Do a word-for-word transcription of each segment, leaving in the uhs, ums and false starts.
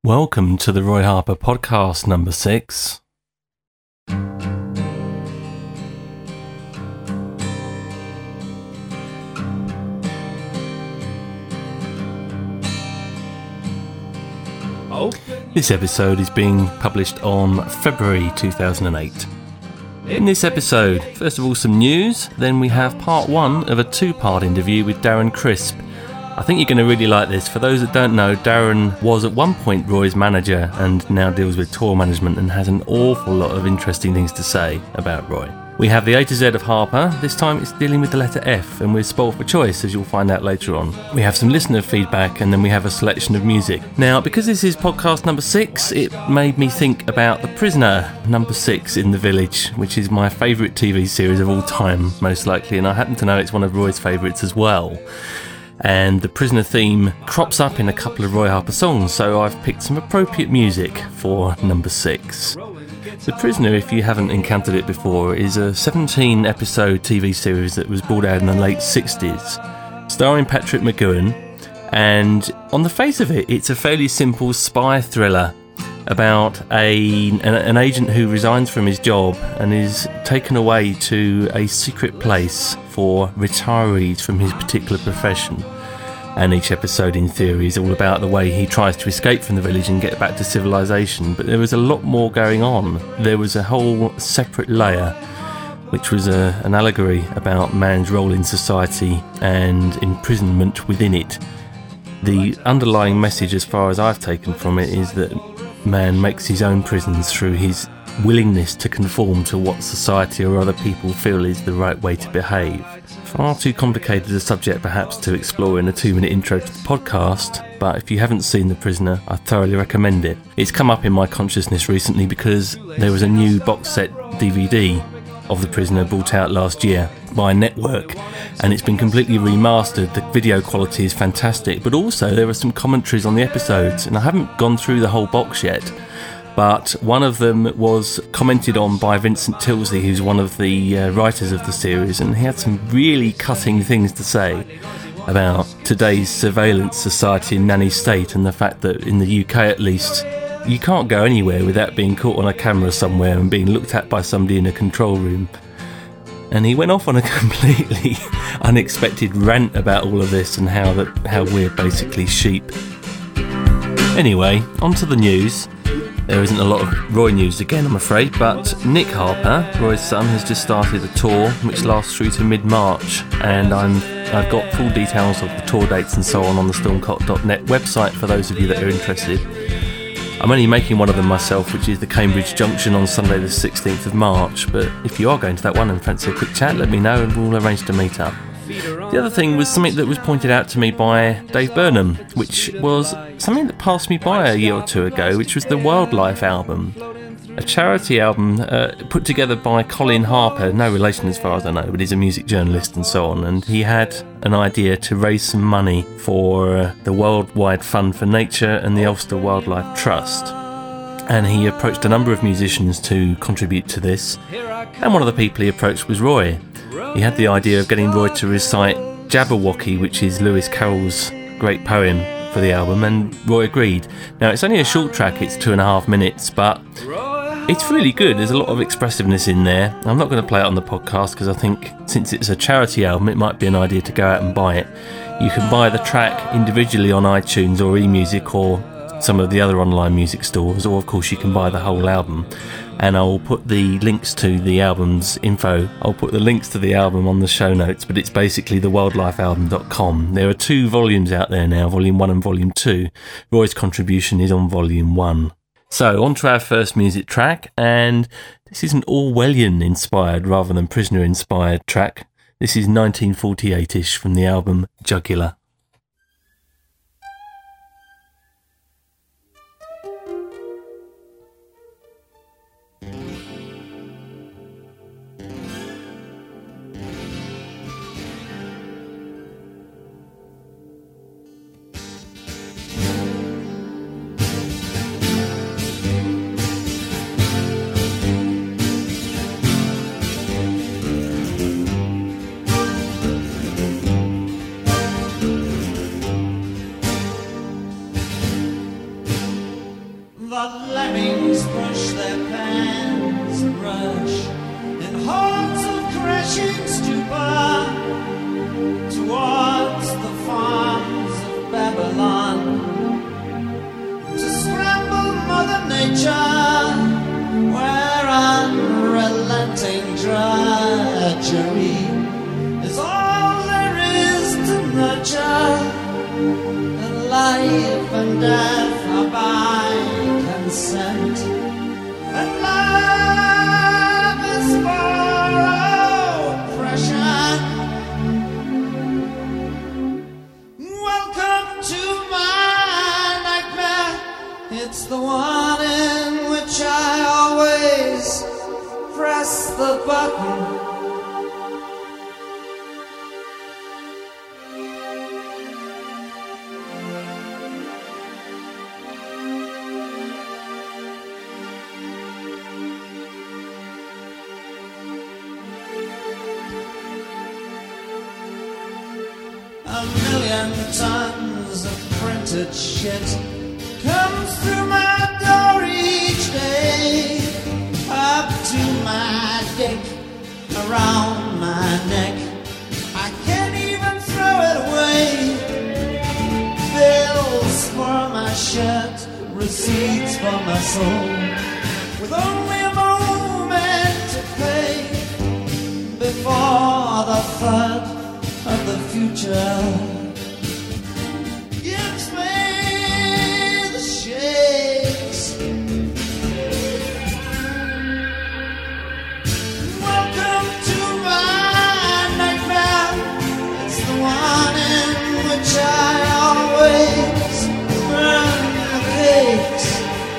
Welcome to the Roy Harper podcast number six. This episode is being published on February two thousand eight. In this episode, first of all some news, then we have part one of a two-part interview with Darren Crisp. I think you're going to really like this. For those that don't know, Darren was at one point Roy's manager and now deals with tour management and has an awful lot of interesting things to say about Roy. We have the A to Z of Harper. This time it's dealing with the letter F, and we're spoiled for choice, as you'll find out later on. We have some listener feedback, and then we have a selection of music. Now, because this is podcast number six, it made me think about The Prisoner, number six in The Village, which is my favourite T V series of all time, most likely, and I happen to know it's one of Roy's favourites as well. And the Prisoner theme crops up in a couple of Roy Harper songs, so I've picked some appropriate music for number six. The Prisoner, if you haven't encountered it before, is a seventeen episode T V series that was brought out in the late sixties, starring Patrick McGoohan, and on the face of it, it's a fairly simple spy thriller about a an, an agent who resigns from his job and is taken away to a secret place for retirees from his particular profession. And each episode, in theory, is all about the way he tries to escape from the village and get back to civilization. But there was a lot more going on. There was a whole separate layer, which was a, an allegory about man's role in society and imprisonment within it. The underlying message, as far as I've taken from it, is that man makes his own prisons through his willingness to conform to what society or other people feel is the right way to behave. Far too complicated a subject perhaps to explore in a two minute intro to the podcast, but if you haven't seen The Prisoner, I thoroughly recommend it. It's come up in my consciousness recently because there was a new box set D V D of The Prisoner brought out last year by Network, and it's been completely remastered. The video quality is fantastic, but also there are some commentaries on the episodes, and I haven't gone through the whole box yet, but one of them was commented on by Vincent Tilsley, who's one of the uh, writers of the series, and he had some really cutting things to say about today's surveillance society and nanny state, and the fact that in the U K at least, you can't go anywhere without being caught on a camera somewhere and being looked at by somebody in a control room. And he went off on a completely unexpected rant about all of this and how that how we're basically sheep. Anyway, on to the news. There isn't a lot of Roy news again, I'm afraid, but Nick Harper, Roy's son, has just started a tour which lasts through to mid-March, and I'm, I've got full details of the tour dates and so on on the stormcott dot net website for those of you that are interested. I'm only making one of them myself, which is the Cambridge Junction on Sunday the sixteenth of March, but if you are going to that one and fancy a quick chat, let me know and we'll arrange to meet up. The other thing was something that was pointed out to me by Dave Burnham, which was something that passed me by a year or two ago, which was the Wildlife album. A charity album uh, put together by Colin Harper, no relation as far as I know, but he's a music journalist and so on, and he had an idea to raise some money for uh, the Worldwide Fund for Nature and the Ulster Wildlife Trust. And he approached a number of musicians to contribute to this, and one of the people he approached was Roy. He had the idea of getting Roy to recite Jabberwocky, which is Lewis Carroll's great poem, for the album, and Roy agreed. Now, it's only a short track, it's two and a half minutes, but it's really good. There's a lot of expressiveness in there. I'm not going to play it on the podcast because I think since it's a charity album, it might be an idea to go out and buy it. You can buy the track individually on iTunes or eMusic or some of the other online music stores, or of course you can buy the whole album. And I'll put the links to the album's info. I'll put the links to the album on the show notes, but it's basically the wildlife album dot com. There are two volumes out there now, volume one and volume two. Roy's contribution is on volume one. So, on to our first music track, and this is an Orwellian inspired rather than Prisoner inspired track. This is nineteen forty-eight-ish from the album Jugular. The lemmings push their pans and rush in hordes of crashing stupor towards the farms of Babylon to scramble Mother Nature, where unrelenting drudgery is all there is to nurture, and life and death are by consent, and love is for oppression. Welcome to my nightmare. It's the one in which I always press the button. A million tons of printed shit comes through my door each day, up to my dick, around my neck. I can't even throw it away. Bills for my shirt, receipts for my soul, with only a moment to pay before the third of the future gives me the shakes. Welcome to my nightmare. It's the one in which I always burn the cakes.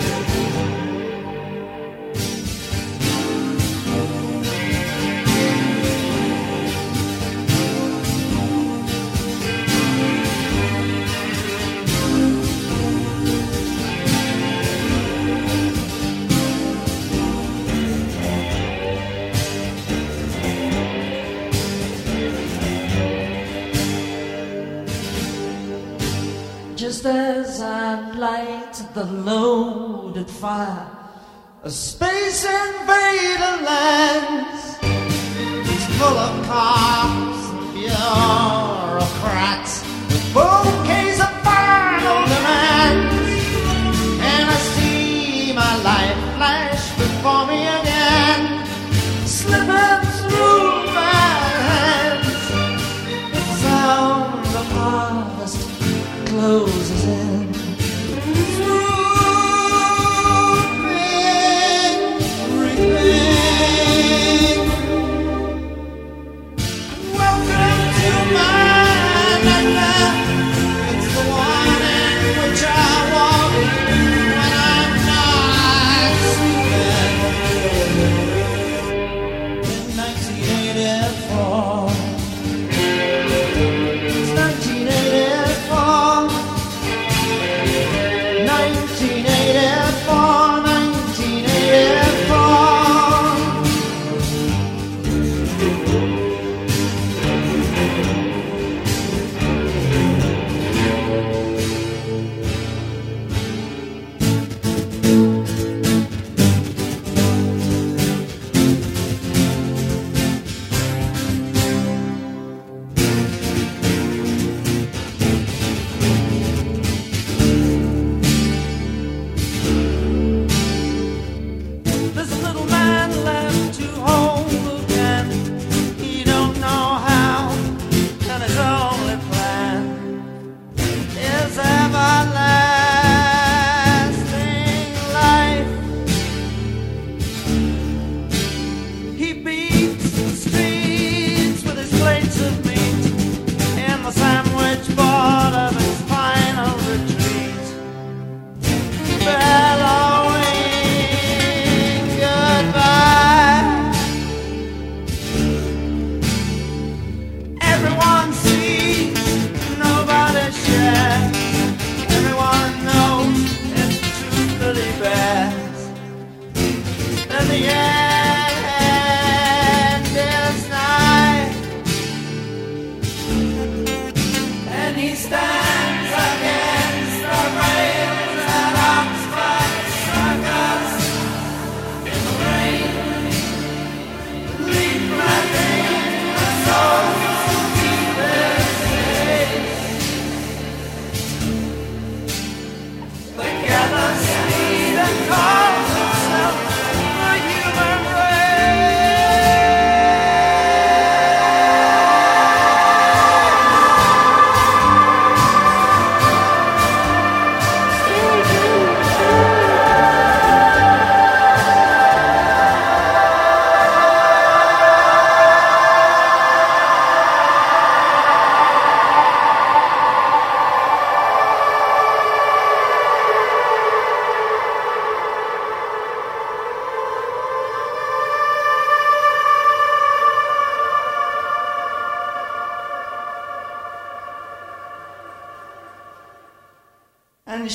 Just as I light the loaded fire, a space invader lands. It's full of cops and bureaucrats with bouquets of final demands. And I see my life flash before me again, slipping through my hands. The sound of harvest closes in. Swooping, reaping. Welcome to my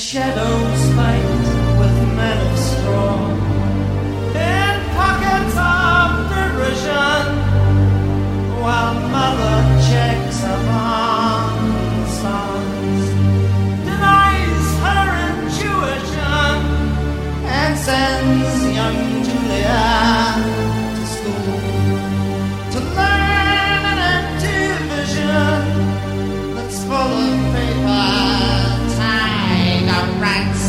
shadows fight with men of straw. In pockets of derision, while mother checks upon sons, denies her intuition, and sends young Julia to school to learn an empty vision that's full of paper tied up rats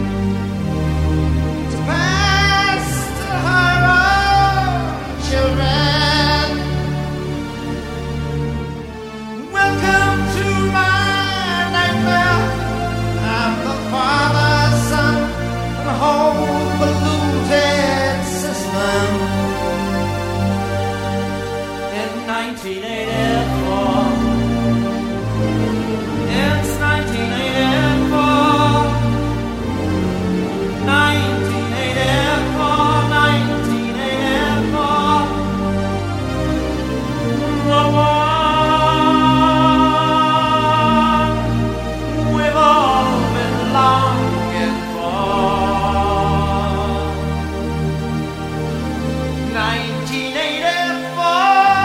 to pass to her own children. Welcome to my nightmare. I'm the father, son, and whole polluted system. In nineteen eighty-four, it's nineteen eighty-four, nineteen eighty-four, nineteen eighty-four. The one we've all been longing for. nineteen eighty-four.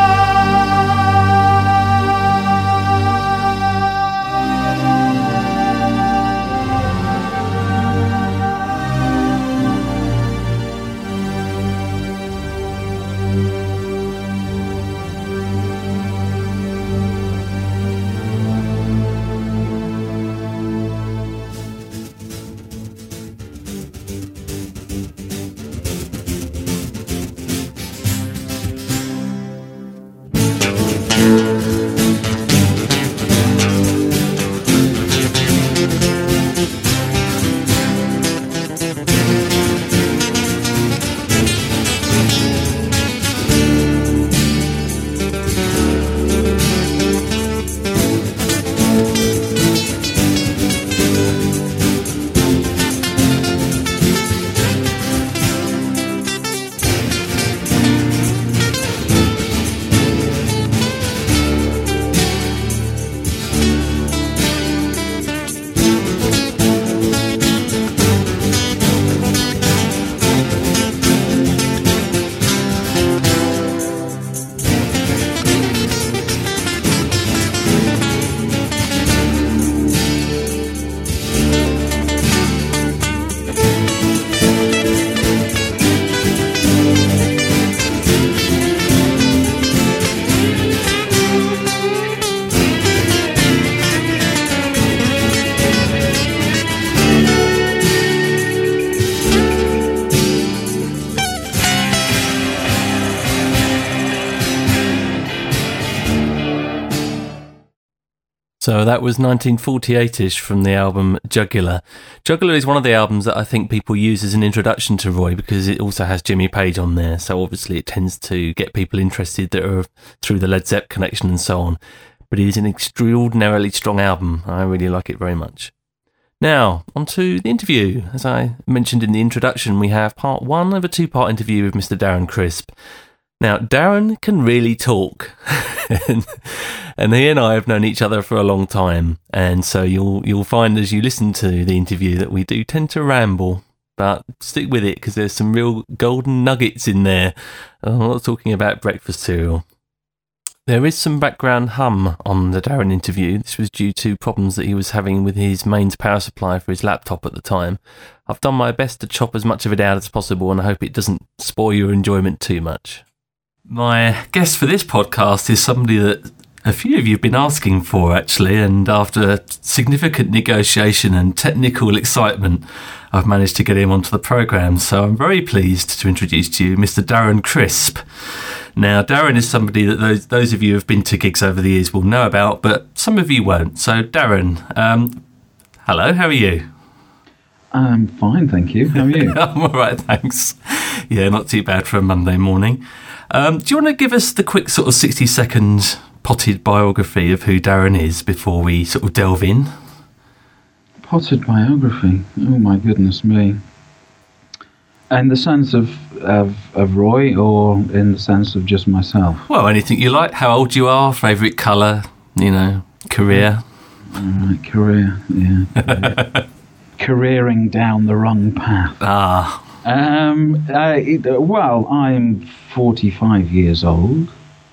So that was nineteen forty-eight-ish from the album Jugular. Jugular is one of the albums that I think people use as an introduction to Roy because it also has Jimmy Page on there. So obviously it tends to get people interested that are through the Led Zepp connection and so on. But it is an extraordinarily strong album. I really like it very much. Now, on to the interview. As I mentioned in the introduction, we have part one of a two-part interview with Mister Darren Crisp. Now, Darren can really talk, and, and he and I have known each other for a long time, and so you'll you'll find as you listen to the interview that we do tend to ramble, but stick with it because there's some real golden nuggets in there. I'm not talking about breakfast cereal. There is some background hum on the Darren interview. This was due to problems that he was having with his mains power supply for his laptop at the time. I've done my best to chop as much of it out as possible, and I hope it doesn't spoil your enjoyment too much. My guest for this podcast is somebody that a few of you have been asking for, actually, and after significant negotiation and technical excitement, I've managed to get him onto the programme. So I'm very pleased to introduce to you Mister Darren Crisp. Now, Darren is somebody that those those of you who have been to gigs over the years will know about, but some of you won't. So, Darren, um, hello, how are you? I'm fine, thank you. How are you? I'm all right, thanks. Yeah, not too bad for a Monday morning. Um, do you want to give us the quick sort of sixty-second potted biography of who Darren is before we sort of delve in? Potted biography? Oh, my goodness me. In the sense of, of, of Roy, or in the sense of just myself? Well, anything you like. How old you are, favourite colour, you know, career. All right, career, yeah. Career. careering down the wrong path. Ah. Um, uh, it, uh, well, I'm forty-five years old.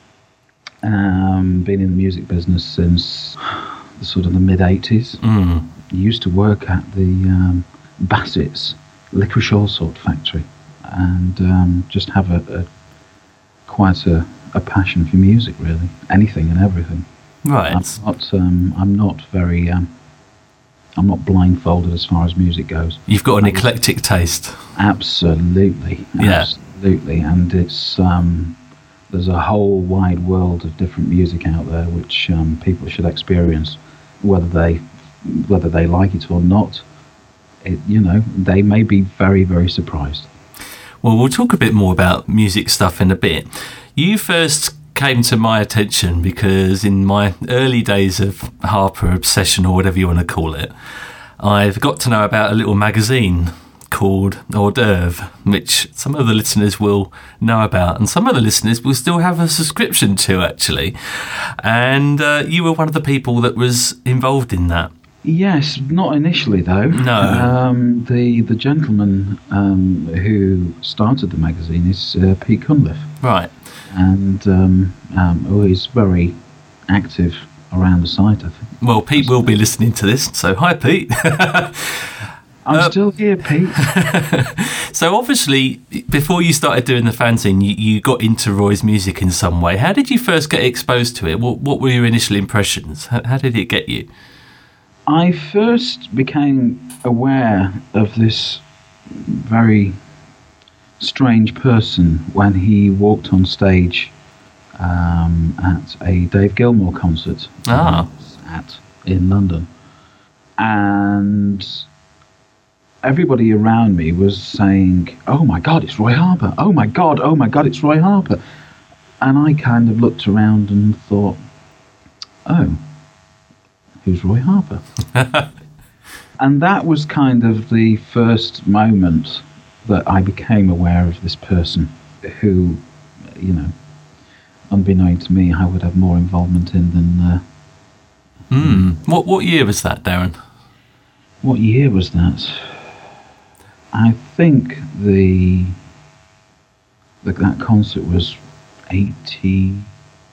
Um, been in the music business since the sort of the mid eighties. Mm. Used to work at the um, Bassett's Licorice All Sort factory, and um, just have a, a quite a, a passion for music, really, anything and everything. Right. I'm not. Um, I'm not very. Um, I'm not blindfolded as far as music goes. You've got an eclectic taste. Absolutely, Yeah. absolutely, and it's um, there's a whole wide world of different music out there which um, people should experience, whether they whether they like it or not. It, you know, they may be very, very surprised. Well, we'll talk a bit more about music stuff in a bit. You first came to my attention because in my early days of Harper obsession, or whatever you want to call it, I've got to know about a little magazine called Hors d'Oeuvre, which some of the listeners will know about, and some of the listeners will still have a subscription to, actually. And uh, you were one of the people that was involved in that. Yes, not initially though. No. Um, the the gentleman um, who started the magazine is uh, Pete Cunliffe. Right. And um, um, oh, he's very active around the site, I think. Well, Pete will be listening to this, so hi, Pete. I'm uh, still here, Pete. So obviously, before you started doing the fanzine, you, you got into Roy's music in some way. How did you first get exposed to it? What, what were your initial impressions? How, how did it get you? I first became aware of this very strange person when he walked on stage um, at a Dave Gilmour concert Ah. at in London, and everybody around me was saying, "Oh my God, it's Roy Harper! Oh my God, oh my God, it's Roy Harper!" And I kind of looked around and thought, "Oh, who's Roy Harper?" And that was kind of the first moment that I became aware of this person who, you know, unbeknown to me, I would have more involvement in than... Uh, Hmm. What what year was that, Darren? What year was that? I think the, the that concert was eighty-two.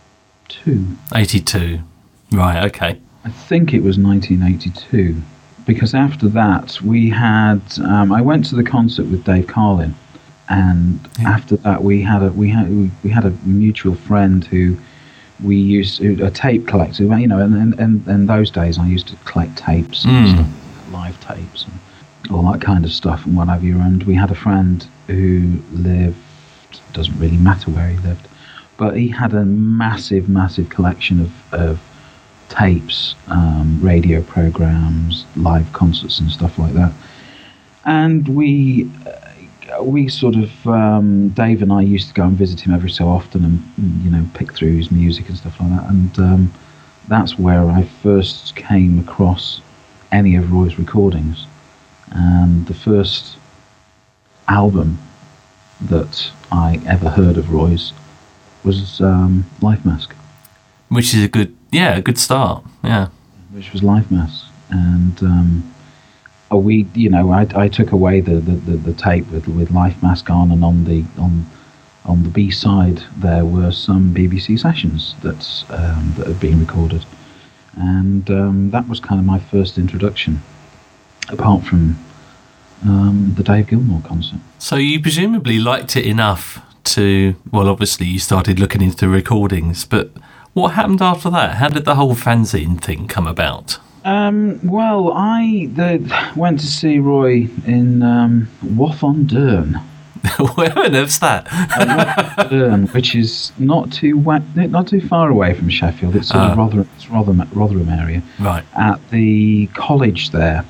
eighty-two. Right, okay. I think it was nineteen eighty-two. Because after that, we had... Um, I went to the concert with Dave Carlin, and Yeah. after that, we had a we had we, we had a mutual friend who we used who- a tape collector. You know, and and, and in those days, I used to collect tapes and Mm. stuff, live tapes, and all that kind of stuff, and whatever. And we had a friend who lived. Doesn't really matter where he lived, but he had a massive, massive collection of. of tapes, um, radio programs, live concerts and stuff like that. And we uh, we sort of, um, Dave and I used to go and visit him every so often and, you know, pick through his music and stuff like that. And um, that's where I first came across any of Roy's recordings. And the first album that I ever heard of Roy's was um, Life Mask. Which is a good, yeah, a good start. Yeah. Which was Life Mask, and um, oh, we, you know, I, I took away the, the, the, the tape with with Life Mask on, and on the on on the B side there were some B B C sessions that um, that had been recorded, and um, that was kind of my first introduction, apart from um, the Dave Gilmour concert. So you presumably liked it enough to, well, obviously you started looking into the recordings, but what happened after that? How did the whole fanzine thing come about? Um, well, I the, went to see Roy in um, Wath-on-Dearn. Where on earth's that? Wath-on-Dearn, which is not too wa- not too far away from Sheffield. It's sort Ah. of Rotherham, it's Rotherham, Rotherham area. Right. At the college there,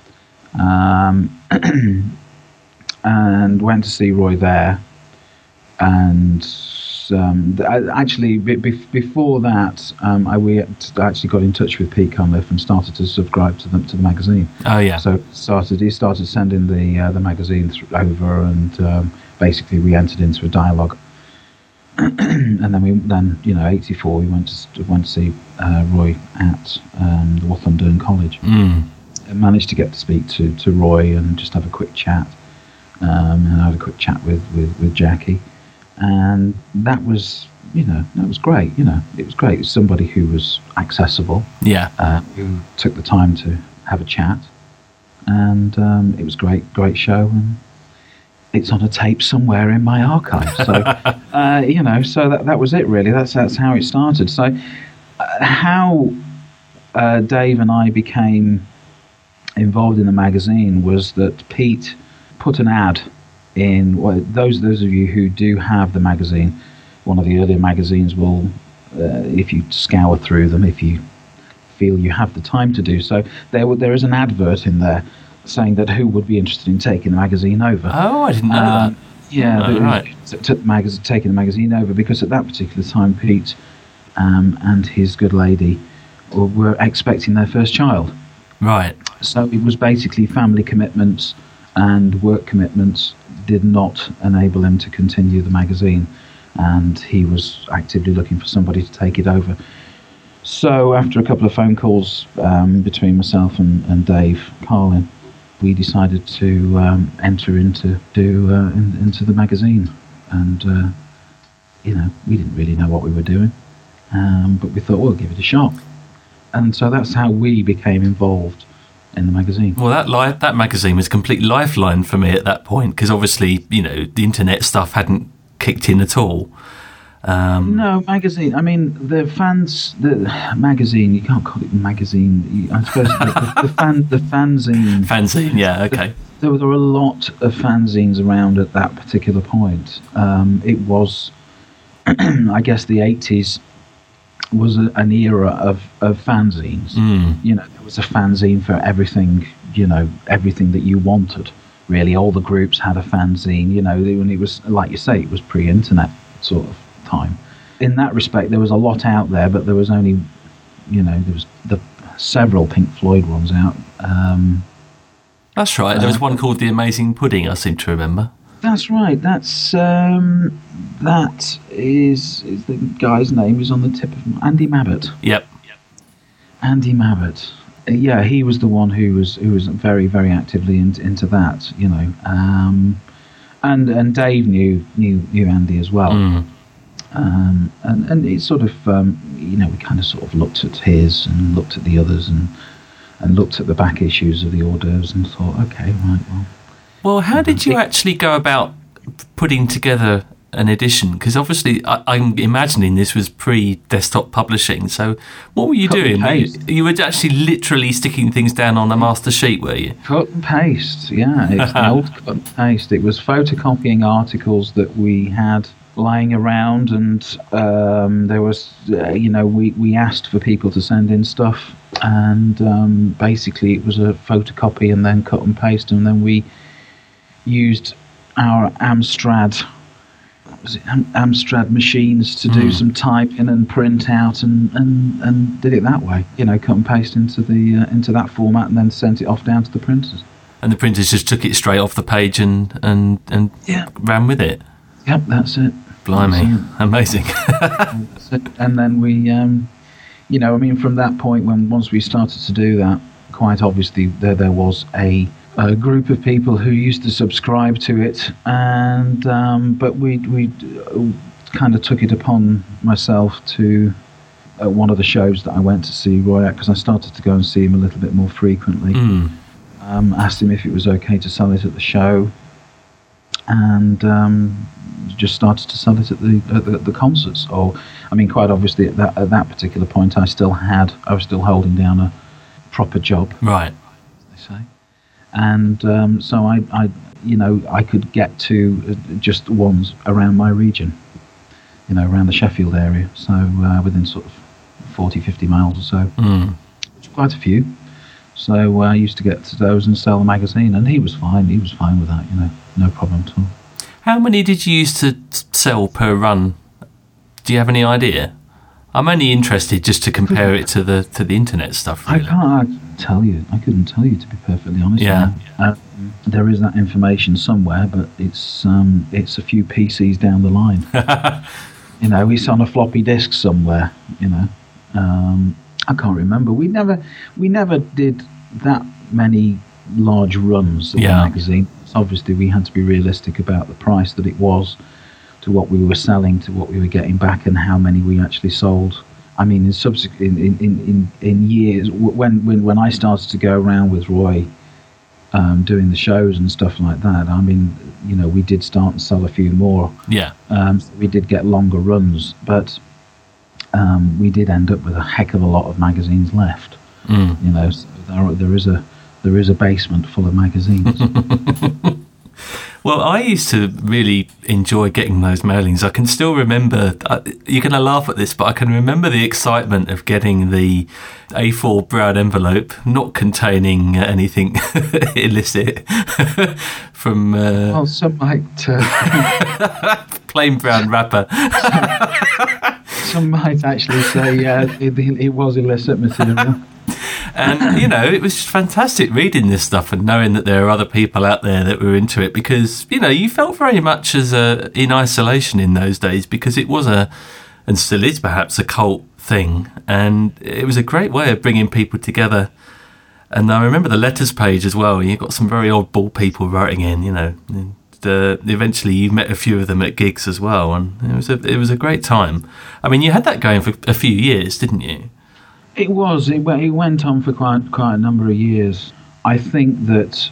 um, and went to see Roy there, and. Um, th- I- actually, be- be- before that, um, I we actually got in touch with Pete Cunliffe and started to subscribe to them to the magazine. Oh, yeah. So started he started sending the uh, the magazine th- over, and um, basically we entered into a dialogue. And then we then you know eighty-four we went to went to see uh, Roy at um, the Wath-on-Dearn College. Mm. I managed to get to speak to, to Roy and just have a quick chat. Um, and I had a quick chat with, with, with Jackie. And that was, you know, that was great, you know. It was great. It was somebody who was accessible. Yeah. Uh, who took the time to have a chat. And um, it was great, great show. And it's on a tape somewhere in my archive. So, uh, you know, so that that was it, really. That's, that's how it started. So uh, how uh, Dave and I became involved in the magazine was that Pete put an ad in, well, those those of you who do have the magazine, one of the earlier magazines will, uh, if you scour through them, if you feel you have the time to do so, there there is an advert in there saying that who would be interested in taking the magazine over. Oh, I didn't know um, that. Yeah, oh, the, right. took the magazine, taking the magazine over, because at that particular time, Pete um, and his good lady were expecting their first child. Right. So it was basically family commitments and work commitments did not enable him to continue the magazine, and he was actively looking for somebody to take it over. So after a couple of phone calls um, between myself and, and Dave Carlin, we decided to um, enter into do uh, in, into the magazine, and uh, you know, we didn't really know what we were doing, um, but we thought, we'll give it a shot, and so that's how we became involved in the magazine. Well, that li- that magazine was a complete lifeline for me at that point, because obviously, you know, the internet stuff hadn't kicked in at all. Um, no, magazine. I mean, the fans, the magazine. You can't call it magazine. You, I suppose the, the, the fan, the fanzine. Fanzine, yeah, okay. There were, there were a lot of fanzines around at that particular point. Um, it was, I guess, the eighties was a, an era of, of fanzines. Mm. You know, there was a fanzine for everything. You know, everything that you wanted. Really, all the groups had a fanzine. You know, when it was, like you say, it was pre-internet sort of time. In that respect, there was a lot out there, but there was only, you know, there was the several Pink Floyd ones out. Um, that's right. There was one called The Amazing Pudding, I seem to remember. That's right. That's um, that is is the guy's name is on the tip of my, Andy Mabbott. Yep. Andy Mabbott. Uh, yeah, he was the one who was who was very very actively in, into that. You know, um, and and Dave knew knew knew Andy as well. Mm. Um, and, and it sort of, um, you know, we kind of sort of looked at his and looked at the others and and looked at the back issues of the hors d'oeuvres and thought, okay, right, well. Well, how did you actually go about putting together an edition? Because obviously, I, I'm imagining this was pre-desktop publishing. So, what were you Cut doing? and You, paste. you were actually literally sticking things down on a master sheet, were you? Cut and paste, yeah. It's the old cut and paste. It was photocopying articles that we had lying around, and um, there was, uh, you know, we, we asked for people to send in stuff, and um, basically it was a photocopy and then cut and paste, and then we used our Amstrad, what was it, Am- Amstrad machines to do Mm. some typing and print out, and, and, and did it that way, you know, cut and paste into the uh, into that format, and then sent it off down to the printers. And the printers just took it straight off the page and and, and Yeah. ran with it. Yep, that's it. Blimey, That's it. amazing. That's it. And then we, um, you know, I mean, from that point, when once we started to do that, quite obviously there there was a, a group of people who used to subscribe to it, and um, but we we kind of took it upon myself to at one of the shows that I went to see Roy at, because I started to go and see him a little bit more frequently. Mm. Um, asked him if it was okay to sell it at the show, and um, just started to sell it at the, at the the concerts. Or, I mean, quite obviously at that at that particular point, I still had I was still holding down a proper job, Right. they say, and um, so I, I you know I could get to just ones around my region, you know, around the Sheffield area, so uh, within sort of forty, fifty miles or so, Mm. quite a few. So uh, I used to get to those and sell the magazine, and he was fine. He was fine with that, you know, no problem at all. How many did you used to t- sell per run? Do you have any idea? I'm only interested just to compare it to the to the internet stuff. I Really. can't tell you. I couldn't tell you, to be perfectly honest. Yeah. with you. Um, there is that information somewhere, but it's um, it's a few P Cs down the line. You know, it's on a floppy disk somewhere. You know, um, I can't remember. We never we never did that many large runs of Yeah. the magazine. So obviously, we had to be realistic about the price that it was, to what we were selling, to what we were getting back, and how many we actually sold. I mean, in subsequent in in, in, in years, when, when when I started to go around with Roy, um, doing the shows and stuff like that, I mean, you know, we did start and sell a few more. Yeah. Um, so we did get longer runs, but um, we did end up with a heck of a lot of magazines left. Mm. You know, so there, there is a there is a basement full of magazines. Well, I used to really enjoy getting those mailings. I can still remember, uh, you're going to laugh at this, but I can remember the excitement of getting the A four brown envelope, not containing anything illicit, from... Uh, Well, some might uh, plain brown wrapper. some might actually say, yeah, it, it was illicit material. And, you know, it was fantastic reading this stuff and knowing that there are other people out there that were into it, because, you know, you felt very much as a, in isolation in those days, because it was a, and still is perhaps, a cult thing. And it was a great way of bringing people together. And I remember the letters page as well. You got some very oddball people writing in, you know. And, uh, eventually you met a few of them at gigs as well. And it was a, it was a great time. I mean, you had that going for a few years, didn't you? It was. It, it went on for quite quite a number of years. I think that,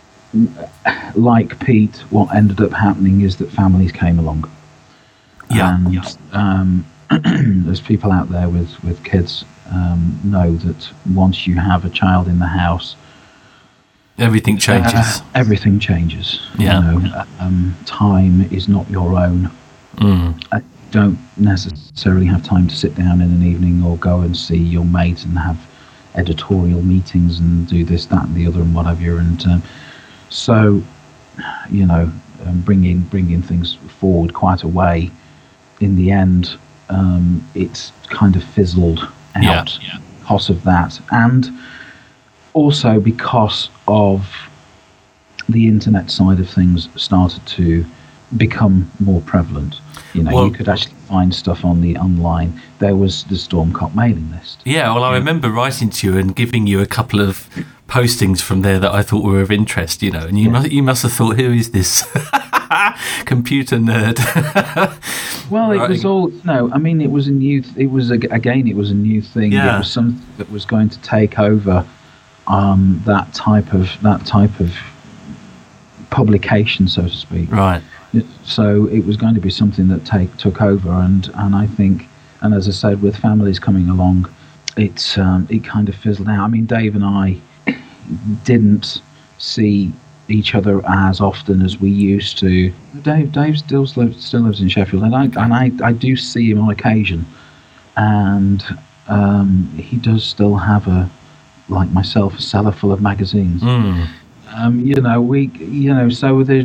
like Pete, what ended up happening is that families came along. Yeah. And yeah. Um, there's people out there with, with kids um, know that once you have a child in the house, Everything changes. Uh, everything changes. Yeah. You know, um, time is not your own. Mm. I don't necessarily have time to sit down in an evening or go and see your mate and have editorial meetings and do this, that, and the other, and whatever. And um, so, you know, um, bringing bringing things forward quite a way. In the end, um, it's kind of fizzled out Yeah, yeah. because of that, and also because of the internet side of things started to become more prevalent. You know, Well- you could actually find stuff on the online. There was the Stormcott mailing list. Yeah, well, I remember writing to you and giving you a couple of postings from there that I thought were of interest, you know, and you, Yeah. must, you must have thought, who is this computer nerd? Well, it was Writing- all no. I mean, it was a new. Th- it was a, again, it was a new thing. Yeah. It was something that was going to take over um, that type of that type of publication, so to speak. Right. So it was going to be something that take took over, and, and I think, and as I said, with families coming along, it um, it kind of fizzled out. I mean, Dave and I didn't see each other as often as we used to. Dave Dave still lives still lives in Sheffield, and I and I, I do see him on occasion, and um, he does still have a, like myself, a cellar full of magazines. Mm. Um, you know, we, you know, so there,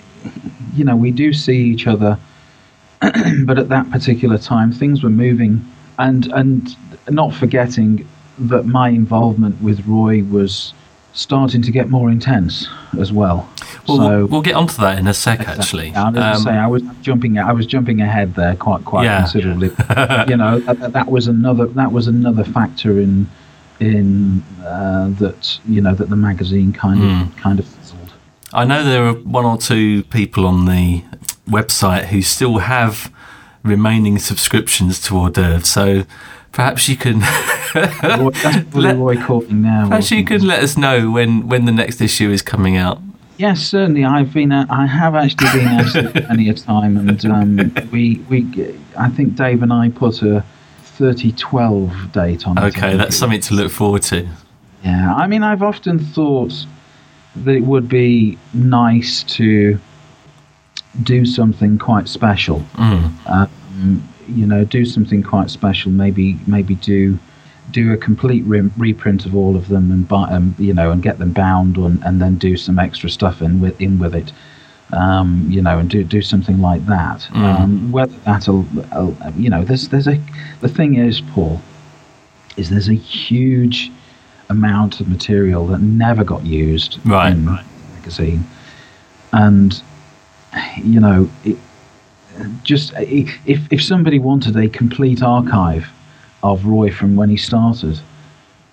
you know, we do see each other, but at that particular time, things were moving, and and not forgetting that my involvement with Roy was starting to get more intense as well. Well, so we'll, we'll get onto that in a sec, actually. I was, Um, say, I was jumping. I was jumping ahead there quite quite Yeah. considerably. You know, that, that was another that was another factor in in uh, that you know that the magazine kind of Mm. kind of fizzled. I know there are one or two people on the website who still have remaining subscriptions to Hors d'oeuvre, so perhaps you can Roy, that's probably Let- Roy calling now. perhaps you can let us know when, when the next issue is coming out. Yes, certainly. I've been. Uh, I have actually been asked it many a time, and um, we we. I think Dave and I put a thirty twelve date on it. Okay, that's something to look forward to. Yeah, I mean, I've often thought that it would be nice to do something quite special. Mm. Um, you know, do something quite special. Maybe, maybe do do a complete re- reprint of all of them and buy, um, you know, and get them bound, and, and then do some extra stuff in with in with it. Um, you know, and do do something like that. Mm. Um, whether that'll, uh, you know, there's there's a the thing is, Paul, is there's a huge amount of material that never got used Right, in right. the magazine, and you know, it, just if if somebody wanted a complete archive of Roy from when he started,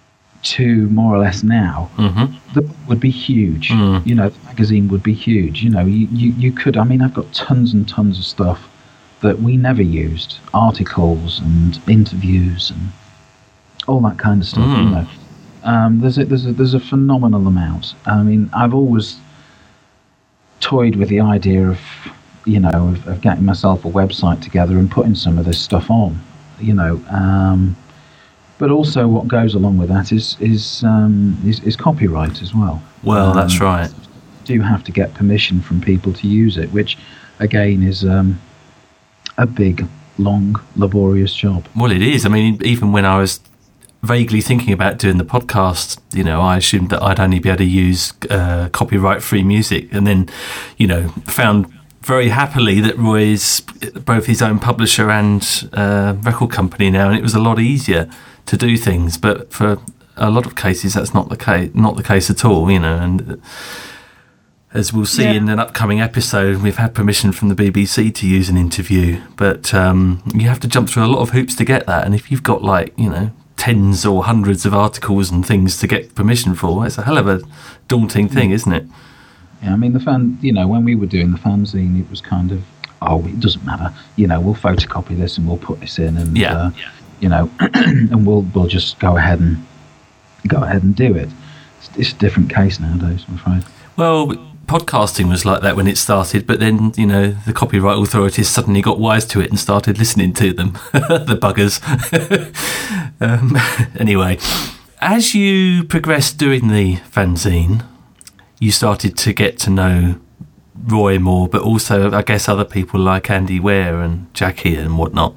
to more or less now, mm-hmm. the book would be huge. Mm. You know, the magazine would be huge. You know, you, you, you could, I mean, I've got tons and tons of stuff that we never used, articles and interviews and all that kind of stuff, Mm. you know. Um, there's a, there's a, there's a phenomenal amount. I mean, I've always toyed with the idea of, you know, of, of getting myself a website together and putting some of this stuff on, you know. Um, but also, what goes along with that is is um, is, is copyright as well. Well, um, that's right. You do have to get permission from people to use it, which again is um, a big, long, laborious job. Well, it is. I mean, even when I was vaguely thinking about doing the podcast, you know, I assumed that I'd only be able to use uh, copyright-free music, and then, you know, found very happily that Roy is both his own publisher and uh, record company now, and it was a lot easier to do things. But for a lot of cases, that's not the case. Not the case at all, you know. And as we'll see Yeah. in an upcoming episode, we've had permission from the B B C to use an interview, but um, you have to jump through a lot of hoops to get that. And if you've got, like, you know, tens or hundreds of articles and things to get permission for, it's a hell of a daunting thing, isn't it? Yeah, I mean, the fan, you know, when we were doing the fanzine, it was kind of, oh, it doesn't matter, you know, we'll photocopy this and we'll put this in, and Yeah. uh, you know, and we'll we'll just go ahead and go ahead and do it. It's, it's a different case nowadays, I'm afraid. Well, podcasting was like that when it started, but then, you know, the copyright authorities suddenly got wise to it and started listening to them. The buggers. um, anyway, as you progressed doing the fanzine, you started to get to know Roy more, but also, I guess, other people like Andy Ware and Jackie and whatnot.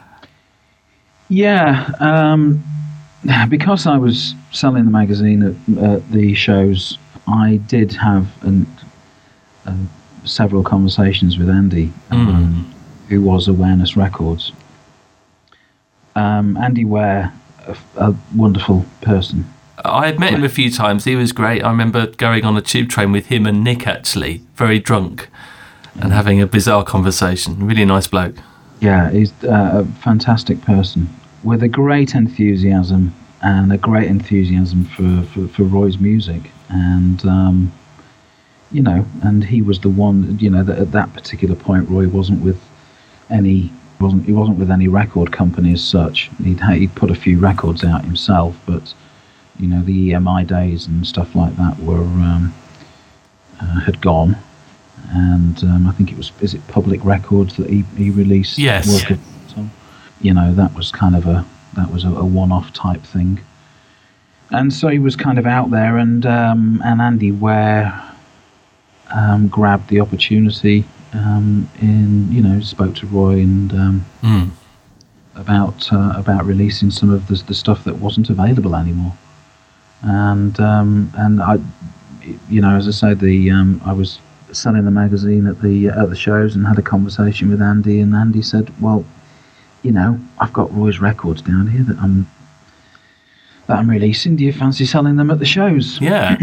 Yeah, um, because I was selling the magazine at, at the shows, I did have an, uh, several conversations with Andy, um, mm. who was Awareness Records. Um, Andy Ware, a, a wonderful person. I had met him a few times. He was great. I remember going on a tube train with him and Nick, actually, very drunk, and having a bizarre conversation. Really nice bloke. Yeah, he's uh, a fantastic person with a great enthusiasm and a great enthusiasm for, for, for Roy's music. And, um, you know, and he was the one, you know, that at that particular point, Roy wasn't with any, wasn't he wasn't with any record company as such. He'd, he'd put a few records out himself, but, you know, the E M I days and stuff like that were, um, uh, had gone. And um, I think it was, is it Public Records that he, he released? Yes. Work of, so, you know, that was kind of a, that was a, a one-off type thing. And so he was kind of out there, and um, and Andy Ware um, grabbed the opportunity um, in, you know, spoke to Roy and um, mm. about uh, about releasing some of the, the stuff that wasn't available anymore. And um, and I, you know, as I said, the um, I was selling the magazine at the at the shows and had a conversation with Andy, and Andy said, well, you know, I've got Roy's records down here that I'm that I'm releasing. Do you fancy selling them at the shows? Yeah.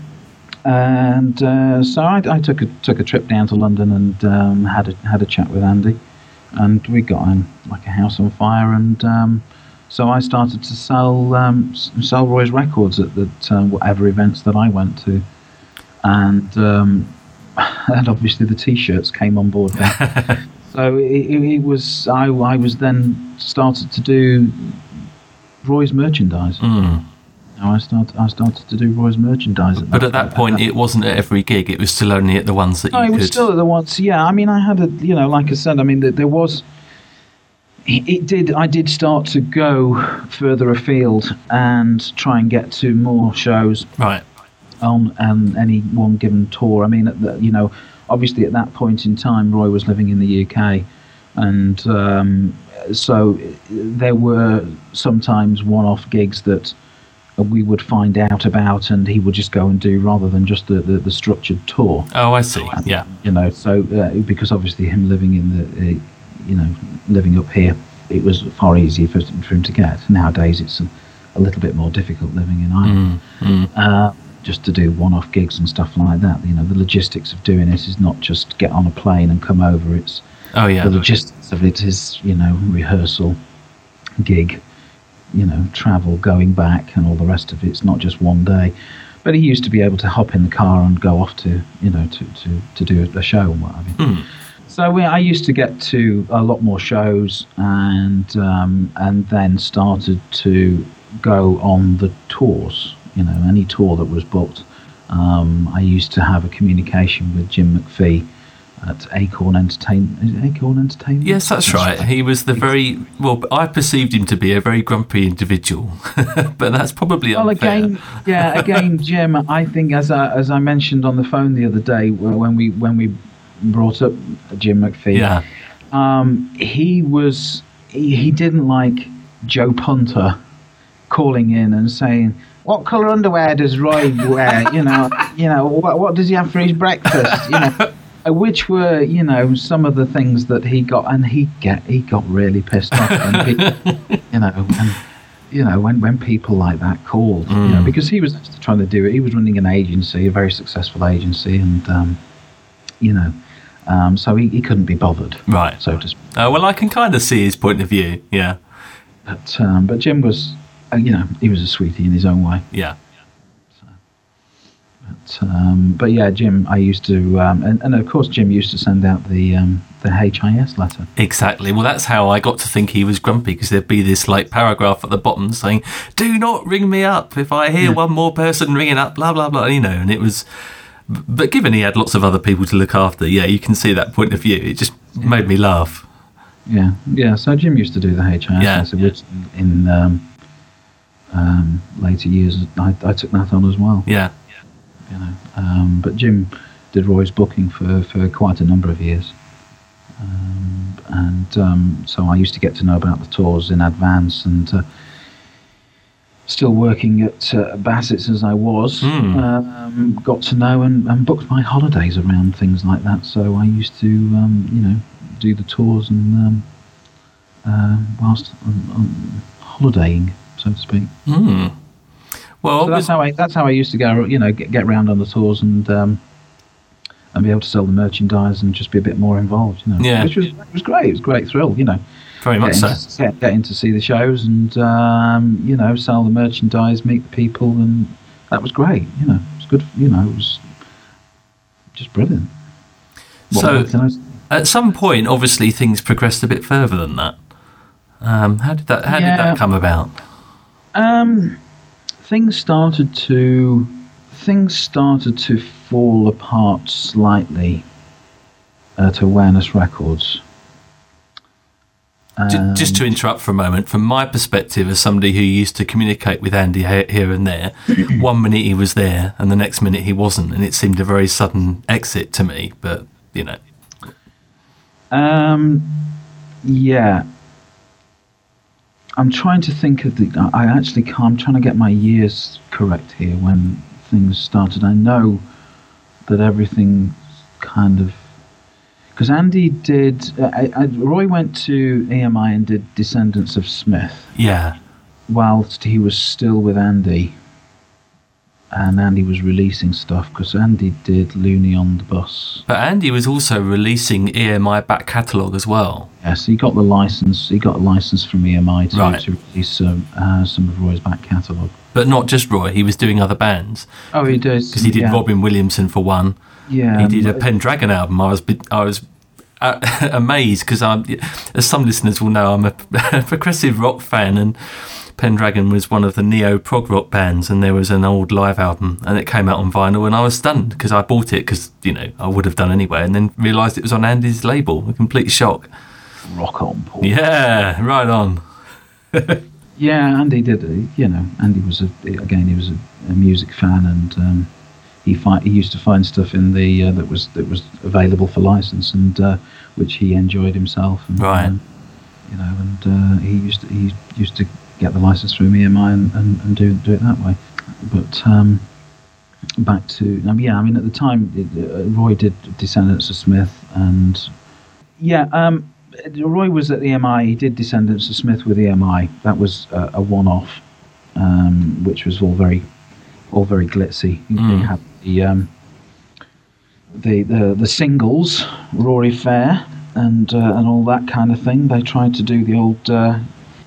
And uh, so I, I took a took a trip down to London and um, had a had a chat with Andy, and we got on like a house on fire. And um, so I started to sell um, sell Roy's records at the um, whatever events that I went to, and um, and obviously the T-shirts came on board. So it, it, it was I I was then started to do Roy's merchandise. Mm. Now I started I started to do Roy's merchandise. At but that, at that at point, that. it wasn't at every gig. It was still only at the ones that No, you it could. was still at the ones. Yeah, I mean, I had a, you know, like I said, I mean, there, there was. It did. I did start to go further afield and try and get to more shows. Right. On um, any one given tour. I mean, at the, you know, obviously at that point in time, Roy was living in the U K, and um, so there were sometimes one-off gigs that we would find out about, and he would just go and do rather than just the, the, the structured tour. Oh, I see. Yeah. You know, so uh, because obviously him living in the, uh, you know, living up here, it was far easier for, for him to get. Nowadays, it's a, a little bit more difficult living in Ireland. Mm, mm. Uh, just to do one-off gigs and stuff like that. You know, the logistics of doing it is not just get on a plane and come over. It's oh yeah. The logistics of it is, you know, rehearsal, gig, you know, travel going back and all the rest of it. It's not just one day. But he used to be able to hop in the car and go off to, you know, to, to, to do a show and what have you. Mm. So we, I used to get to a lot more shows, and um, and then started to go on the tours. You know, any tour that was booked. Um, I used to have a communication with Jim McPhee at Acorn Entertainment. Is it Acorn Entertainment? Yes, that's, that's right. right. He was the very, well, I perceived him to be a very grumpy individual, but that's probably well, unfair. again, yeah, again, Jim, I think as I, as I mentioned on the phone the other day when we when we brought up Jim McPhee, yeah. um, he was he, he didn't like Joe Punter calling in and saying, "What colour underwear does Roy wear? you know, you know, what, what does he have for his breakfast? You know." Which were, you know, some of the things that he got, and he get he got really pissed off when people, you know, and you know when, when people like that called, mm. you know, because he was trying to do it. He was running an agency, a very successful agency, and um, you know, um, so he, he couldn't be bothered, right? So to speak. Uh, well, I can kind of see his point of view, yeah. But um, but Jim was, uh, you know, he was a sweetie in his own way, yeah. But, um, but yeah, Jim, I used to, um, and, and of course Jim used to send out the um, the H I S letter. Exactly. Well, that's how I got to think he was grumpy, because there'd be this like paragraph at the bottom saying, "Do not ring me up if I hear yeah. one more person ringing up," blah blah blah. You know, and it was. But given he had lots of other people to look after, yeah, you can see that point of view. It just yeah. made me laugh. Yeah, yeah. So Jim used to do the H I S yeah. letter, which in um, um, later years I, I took that on as well. Yeah. You know, um, but Jim did Roy's booking for, for quite a number of years, um, and um, so I used to get to know about the tours in advance. And uh, still working at uh, Bassett's as I was, mm. um, got to know and, and booked my holidays around things like that. So I used to, um, you know, do the tours and um, uh, whilst um, um, holidaying, so to speak. Mm. Well, so that's how I that's how I used to go, you know, get get around on the tours and um, and be able to sell the merchandise and just be a bit more involved, you know. Yeah. Which was it was great. It was a great thrill, you know. Very much getting so. To, getting to see the shows and um, you know, sell the merchandise, meet the people, and that was great. You know, it was good. You know, it was just brilliant. What so, at some point, obviously, things progressed a bit further than that. Um, how did that? How yeah. did that come about? Um. Things started to things started to fall apart slightly at Awareness Records. Um, Just to interrupt for a moment, from my perspective as somebody who used to communicate with Andy here and there, one minute he was there and the next minute he wasn't, and it seemed a very sudden exit to me. But you know, um, yeah. I'm trying to think of the. I actually can't. I'm trying to get my years correct here when things started. I know that everything kind of. Because Andy did. I, I, Roy went to E M I and did Descendants of Smith. Yeah. Whilst he was still with Andy. And Andy was releasing stuff, because Andy did Looney on the Bus. But Andy was also releasing E M I back catalogue as well. Yes, he got the license. He got a license from E M I to, right. to release um, uh, some of Roy's back catalogue. But not just Roy. He was doing other bands. Oh, he did. Because he did yeah. Robin Williamson for one. Yeah, he did a Pendragon album. I was I was uh, amazed because I'm, as some listeners will know, I'm a progressive rock fan, and Pendragon was one of the neo prog rock bands, and there was an old live album, and it came out on vinyl, and I was stunned because I bought it because, you know, I would have done anyway, and then realised it was on Andy's label. A complete shock. Rock on, Paul. Yeah, right on. Yeah, Andy did. You know, Andy was a, again, he was a, a music fan, and um, he fi- he used to find stuff in the uh, that was that was available for license, and uh, which he enjoyed himself. And, right. Um, you know, and uh, he used to, he used to. get the license through E M I and, and, and do do it that way. But um, back to um, yeah, I mean at the time it, uh, Roy did Descendants of Smith, and yeah, um, Roy was at E M I. He did Descendants of Smith with E M I. That was uh, a one-off, um, which was all very all very glitzy. Mm. They had the, um, the the the singles, Rory Fair, and uh, and all that kind of thing. They tried to do the old. Uh,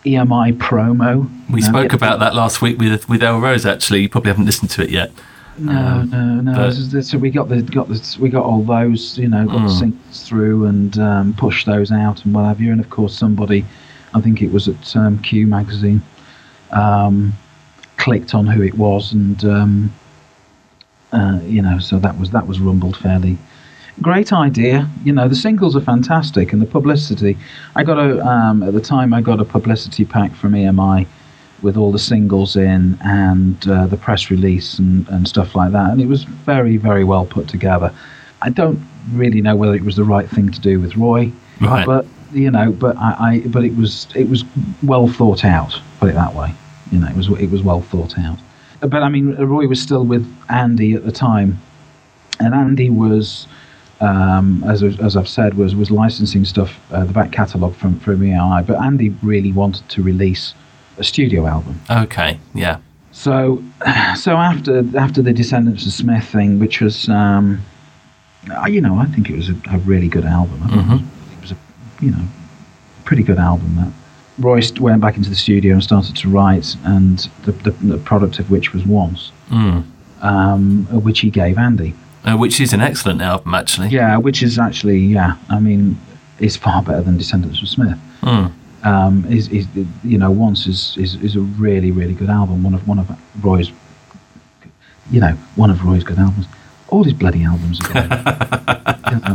E M I promo. We you know, spoke get- about that last week with with El Rose. Actually, you probably haven't listened to it yet. No, Um, no, no. but- So, so we got the got the we got all those, you know, got Mm. the singles through and um, pushed those out and what have you. And of course, somebody, I think it was at um, Q magazine, um, clicked on who it was, and um, uh, you know, so that was that was rumbled fairly. Great idea. You know, the singles are fantastic, and the publicity. I got a um, at the time I got a publicity pack from E M I with all the singles in and uh, the press release and, and stuff like that, and it was very, very well put together. I don't really know whether it was the right thing to do with Roy, Right. but you know, but I, I but it was it was well thought out. Put it that way. You know, it was it was well thought out. But I mean, Roy was still with Andy at the time, and Andy was. Um, as as I've said, was was licensing stuff, uh, the back catalogue from from E M I. But Andy really wanted to release a studio album. Okay, yeah. So, so after after the Descendants of Smith thing, which was, um, uh, you know, I think it was a, a really good album. I think Mhm. it, was, it was a, you know, pretty good album. That Royce went back into the studio and started to write, and the the, the product of which was Once, Mm. um, which he gave Andy. Uh, which is an excellent album, actually. Yeah, which is actually, yeah, I mean, is far better than Descendants of Smith. Mm. Um, is, is you know, Once is, is is a really really good album. One of one of Roy's, you know, one of Roy's good albums. All his bloody albums are good. You know,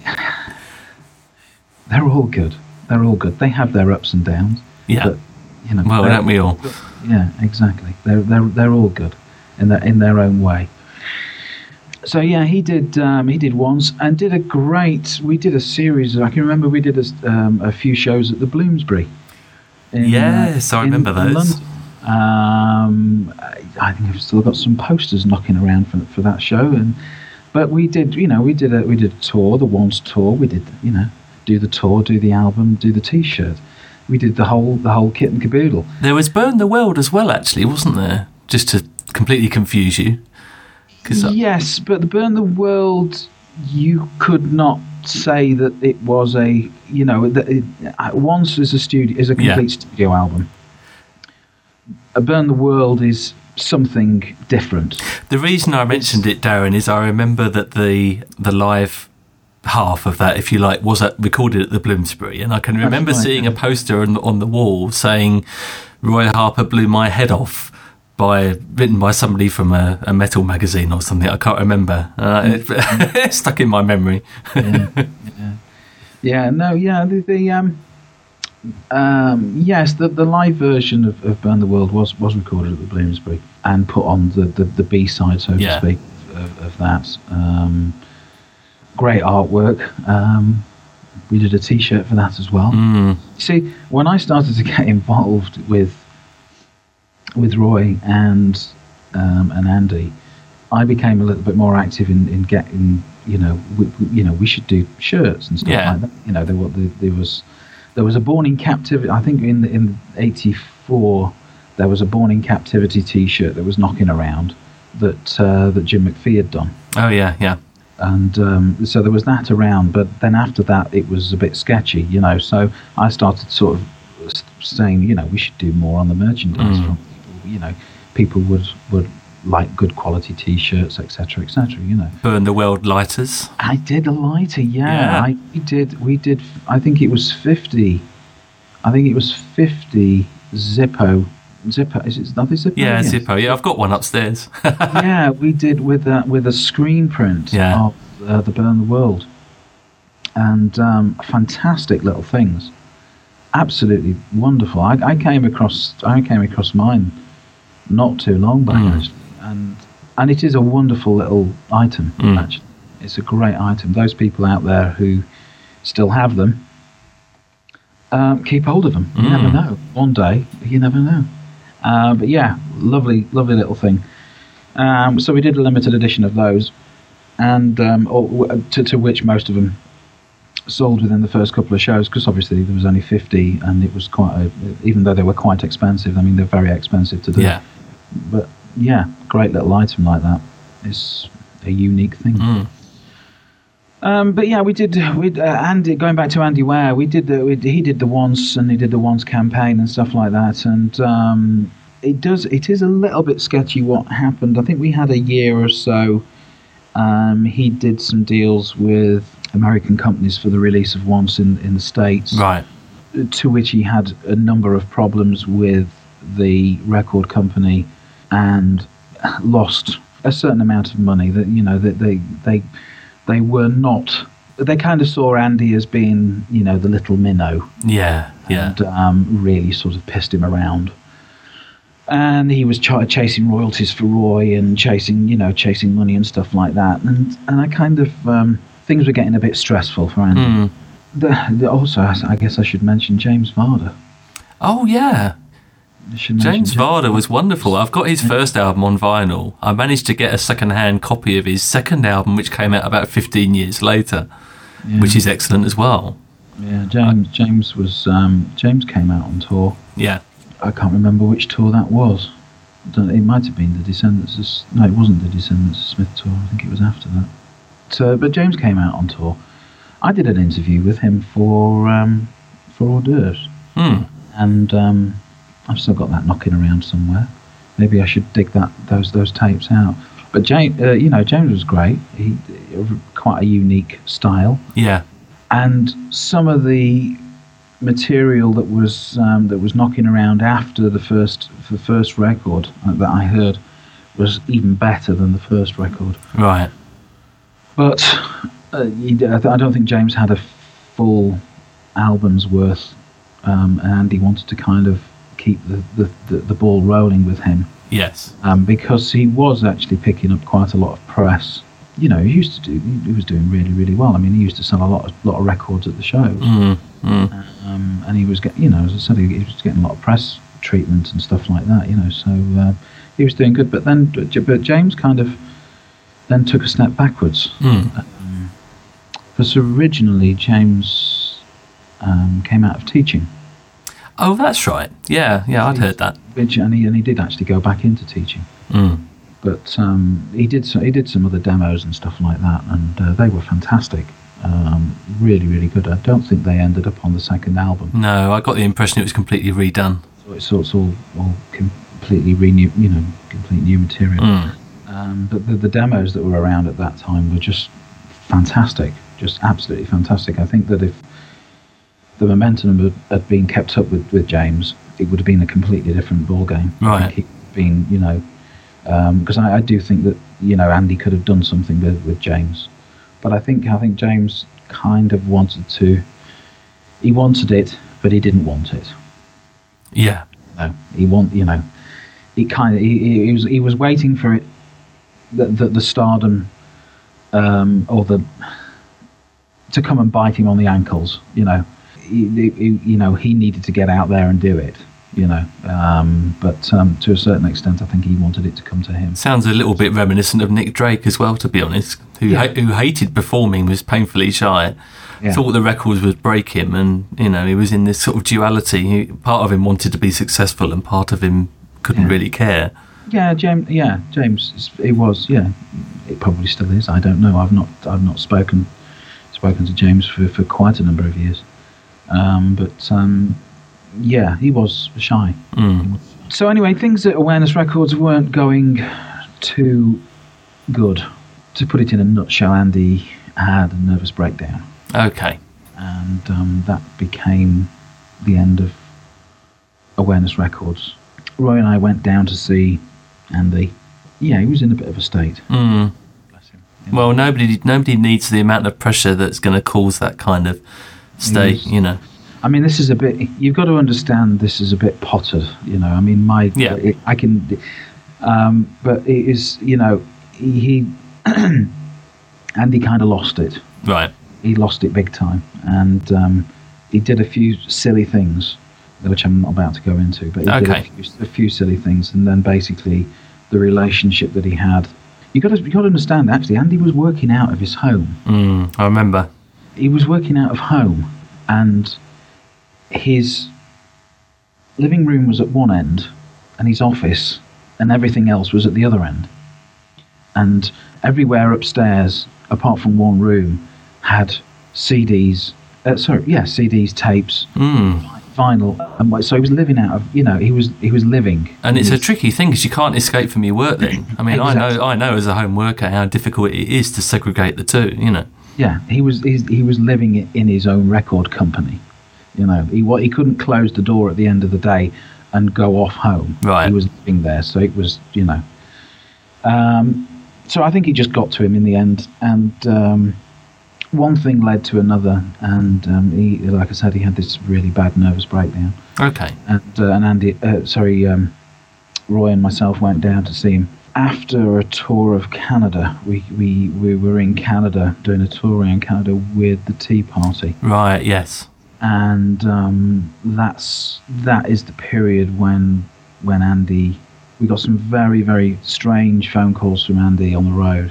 they're all good. They're all good. They have their ups and downs. Yeah. But, you know, Well, they're- don't we all? Yeah, exactly. They're they're they're all good in their in their own way. So yeah, he did. Um, he did Once and did a great. We did a series. I can remember we did a, um, a few shows at the Bloomsbury. in, Yes, I in remember those. London. Um, I I think I've still got some posters knocking around for for that show. And but we did. You know, we did a we did a tour, the Once tour. We did. You know, do the tour, do the album, do the T-shirt. We did the whole the whole kit and caboodle. There was Burn the World as well, actually, wasn't there? Just to completely confuse you. 'Cause I- Yes, but the Burn the World, you could not say that it was a, you know, that it, uh, Once is a studio is a Yeah. complete studio album. A Burn the World is something different. The reason I mentioned it, Darren, is I remember that the the live half of that, if you like, was at, recorded at the Bloomsbury, and I can remember right, seeing yeah. a poster on, on the wall saying "Roy Harper blew my head off," by written by somebody from a, a metal magazine or something. I can't remember. Uh, it, it's stuck in my memory. Yeah, yeah. yeah no, yeah, the, the um, um, yes, the the live version of, of Burn the World was was recorded at the Bloomsbury and put on the the, the B side, so Yeah. to speak, of, of that. Um, great artwork. Um, we did a T-shirt for that as well. Mm. See, when I started to get involved with with Roy and um, and Andy, I became a little bit more active in, in getting, you know, we, we- you know, we should do shirts and stuff Yeah. like that. You know, there, wa- there, there was there was a Born in Captivity. I think in in eighty-four there was a Born in Captivity T-shirt that was knocking around that uh, that Jim McPhee had done. Oh yeah, yeah. And um, so there was that around, but then after that it was a bit sketchy, you know. So I started sort of s- saying, you know, we should do more on the merchandise. Mm. From people, you know, people would would like good quality T-shirts, et cetera, et cetera. You know, Burn the World lighters. I did a lighter, yeah. Yeah. I we did. We did. I think it was fifty. I think it was fifty Zippo. Zippo is it not the Zippo? Yeah, Yes. Zippo. Yeah, I've got one upstairs. Yeah, we did with a, with a screen print Yeah. of uh, the Burn the World, and um, fantastic little things, absolutely wonderful. I, I came across I came across mine not too long back, Mm. actually, and and it is a wonderful little item. Mm. Actually, it's a great item. Those people out there who still have them, um, keep hold of them. You Mm. never know. One day, you never know. Uh, but yeah, lovely, lovely little thing. Um, so we did a limited edition of those, and um, or, w- to, to which most of them sold within the first couple of shows, because obviously there was only fifty, and it was quite a, even though they were quite expensive. I mean, they're very expensive to do. Yeah. But yeah, great little item like that is a unique thing. Mm. Um, but yeah, we did. We uh, Andy going back to Andy Ware. We did the. We, he did the Once, and he did the Once campaign and stuff like that. And um, it does. It is a little bit sketchy what happened. I think we had a year or so. Um, he did some deals with American companies for the release of Once in in the States. Right. To which he had a number of problems with the record company, and lost a certain amount of money. That you know that they they. They were not. They kind of saw Andy as being, you know, the little minnow. Yeah, yeah. And um, really sort of pissed him around. And he was ch- chasing royalties for Roy and chasing, you know, chasing money and stuff like that. And and I kind of um, things were getting a bit stressful for Andy. Mm. The, the, also, I guess I should mention James Varda. Oh yeah. James Varda was wonderful. I've got his first album on vinyl. I managed to get a second-hand copy of his second album, which came out about fifteen years later, yeah. which is excellent as well. Yeah, James. James was. Um, James came out on tour. Yeah, I can't remember which tour that was. It might have been the Descendants. Of, no, it wasn't the Descendants of Smith tour. I think it was after that. So, but James came out on tour. I did an interview with him for um, for Hors d'oeuvres, hmm. and. Um, I've still got that knocking around somewhere. Maybe I should dig that those those tapes out. But James, uh, you know, James was great. He quite a unique style. Yeah. And some of the material that was um, that was knocking around after the first the first record uh, that I heard was even better than the first record. Right. But uh, I don't think James had a full album's worth, um, and he wanted to kind of keep the, the, the, the ball rolling with him. Yes. Um, because he was actually picking up quite a lot of press. You know, he used to do. He was doing really, really well. I mean, he used to sell a lot, of, lot of records at the shows, mm, mm. Um, and he was getting, you know, as I said, he, he was getting a lot of press treatment and stuff like that. You know, so uh, he was doing good. But then, but James kind of then took a step backwards. Mm. Um, because originally James um, came out of teaching. Oh, that's right. Yeah, yeah, I'd heard that. Which, and he and he did actually go back into teaching. Mm. But um, he did so, he did some other demos and stuff like that, and uh, they were fantastic. Um, really, really good. I don't think they ended up on the second album. No, I got the impression it was completely redone. So it's, so it's all, all completely renew, you know, complete new material. Mm. Um, but the, the demos that were around at that time were just fantastic, just absolutely fantastic. I think that if the momentum had, had been kept up with, with James, it would have been a completely different ball game. Right. I think he'd been, you know, because um, I, I do think that, you know, Andy could have done something with, with James, but I think I think James kind of wanted to. He wanted it, but he didn't want it. Yeah. No, he want, you know, he kind of he, he was he was waiting for it, the the, the stardom, um, or the to come and bite him on the ankles, you know. He, he, you know, he needed to get out there and do it, you know. Um, but um, to a certain extent, I think he wanted it to come to him. Sounds a little bit reminiscent of Nick Drake as well, to be honest, who yeah. ha- who hated performing, was painfully shy, yeah. thought the records would break him, and, you know, he was in this sort of duality. He, part of him wanted to be successful, and part of him couldn't yeah. really care. Yeah, James. Yeah, James. It was. Yeah, it probably still is. I don't know. I've not. I've not spoken spoken to James for, for quite a number of years. Um, but um, yeah, he was shy. Mm. So anyway, things at Awareness Records weren't going too good. To put it in a nutshell, Andy had a nervous breakdown. Okay. And um, that became the end of Awareness Records. Roy and I went down to see Andy. Yeah, he was in a bit of a state. Mm. Bless him. You know? Well, nobody nobody needs the amount of pressure that's going to cause that kind of state, Yes. you know. I mean, this is a bit. You've got to understand. This is a bit pottered, you know. I mean, my. Yeah. It, I can, um, but it is, you know, he, he Andy kind of lost it. Right. He lost it big time, and um, he did a few silly things, which I'm not about to go into. But he Okay. did a few, a few silly things, and then basically the relationship that he had. You got to, you got to understand. Actually, Andy was working out of his home. Mm, I remember. He was working out of home, and his living room was at one end, and his office and everything else was at the other end. And everywhere upstairs, apart from one room, had C Ds. Uh, sorry, yeah, C Ds, tapes, Mm. vinyl, and what- so he was living out of, you know, he was he was living. And it's He a was- tricky thing because you can't escape from your work then. I mean, I Exactly. know I know as a home worker how difficult it is to segregate the two, you know. Yeah, he was he's, he was living it in his own record company. You know, he what he couldn't close the door at the end of the day and go off home. Right. He was living there, so it was, you know. Um, so I think it just got to him in the end, and um, one thing led to another, and um, he, like I said, he had this really bad nervous breakdown. Okay. And uh, and Andy, uh, sorry, um, Roy and myself went down to see him after a tour of Canada. We we we were in Canada doing a tour around Canada with the Tea Party, Right, yes. and um, that's that is the period when when Andy. We got some very very strange phone calls from Andy on the road.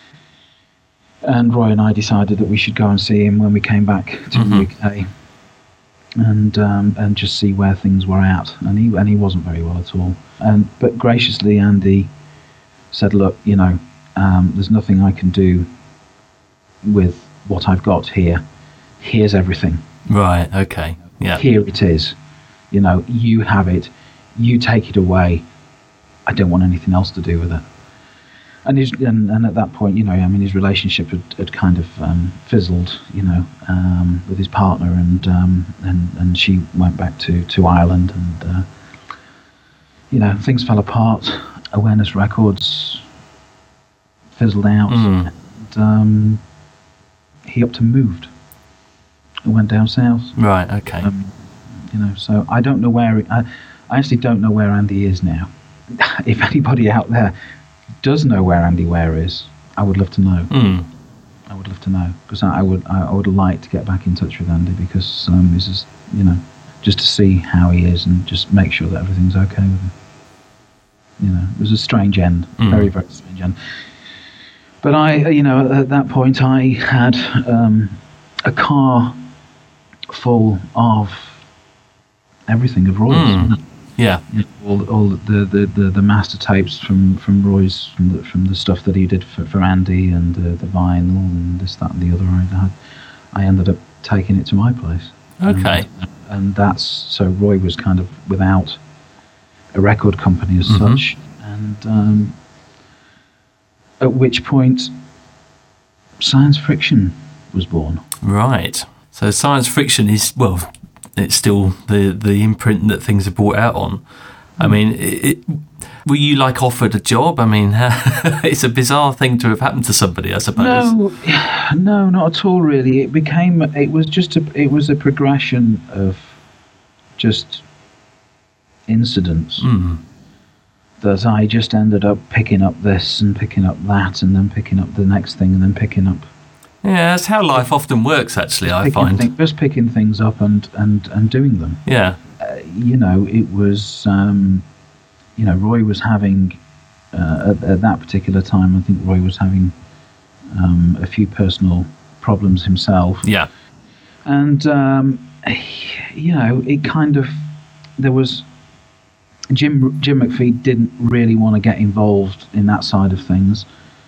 And Roy and I decided that we should go and see him when we came back to Mhm. the U K, and um, and just see where things were at. And he and he wasn't very well at all. And but graciously, Andy said, "Look, you know, um, there's nothing I can do with what I've got here. Here's everything. Right, okay. Yeah. Here it is. You know, you have it. You take it away. I don't want anything else to do with it." And, his, and and at that point, you know, I mean, his relationship had, had kind of um, fizzled, you know, um, with his partner, and um, and and she went back to, to Ireland, and uh, you know, things fell apart. Awareness Records fizzled out, Mm. and um, he upped and moved and went down south. Right, okay. Um, you know, so I don't know where I, I actually don't know where Andy is now. If anybody out there does know where Andy Ware is, I would love to know. Mm. I would love to know, because I, I would I, I would like to get back in touch with Andy, because um, this is, you know, just to see how he is and just make sure that everything's okay with him. You know, it was a strange end, Mm. very very strange end. But I, you know, at that point I had um, a car full of everything of Roy's. Mm. you know. Yeah. You know, all, all the, the, the, the master tapes from, from Roy's, from the, from the stuff that he did for, for Andy, and uh, the vinyl and this, that and the other. I, had, I ended up taking it to my place. Okay. And, and that's, so Roy was kind of without a record company as Mhm. such. And um, at which point Science Friction was born. Right. So science fiction is, well, it's still the, the imprint that things are brought out on. I mean, it, it, were you like offered a job? I mean, it's a bizarre thing to have happened to somebody, I suppose. No, no, not at all. Really, it became. It was just a. It was a progression of just incidents Mm. that I just ended up picking up this and picking up that, and then picking up the next thing, and then picking up. Yeah, that's how life often works, actually, I picking find. thi- just picking things up and and and doing them. Yeah. Uh, you know, it was. Um, you know, Roy was having uh, at, at that particular time. I think Roy was having um, a few personal problems himself. Yeah. And um, you know, it kind of there was Jim Jim McPhee didn't really want to get involved in that side of things,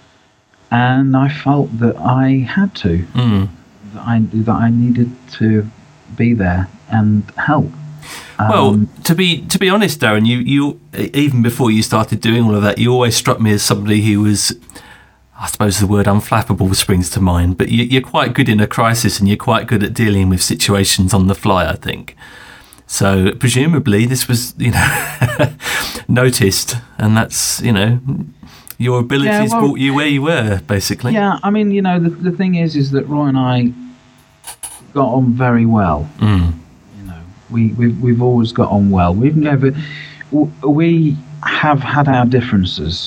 and I felt that I had to, Mm. that I that I needed to be there and help. Well, Um, to be to be honest, Darren, you, you even before you started doing all of that, you always struck me as somebody who was, I suppose the word unflappable springs to mind, but you, you're quite good in a crisis, and you're quite good at dealing with situations on the fly, I think. So presumably this was, you know, noticed, and that's, you know, your abilities Yeah, well- brought you where you were, basically. yeah, I mean, you know, the the thing is, is that Roy and I got on very well. Mm. You know, we we've we've always got on well. We've never w- we have had our differences,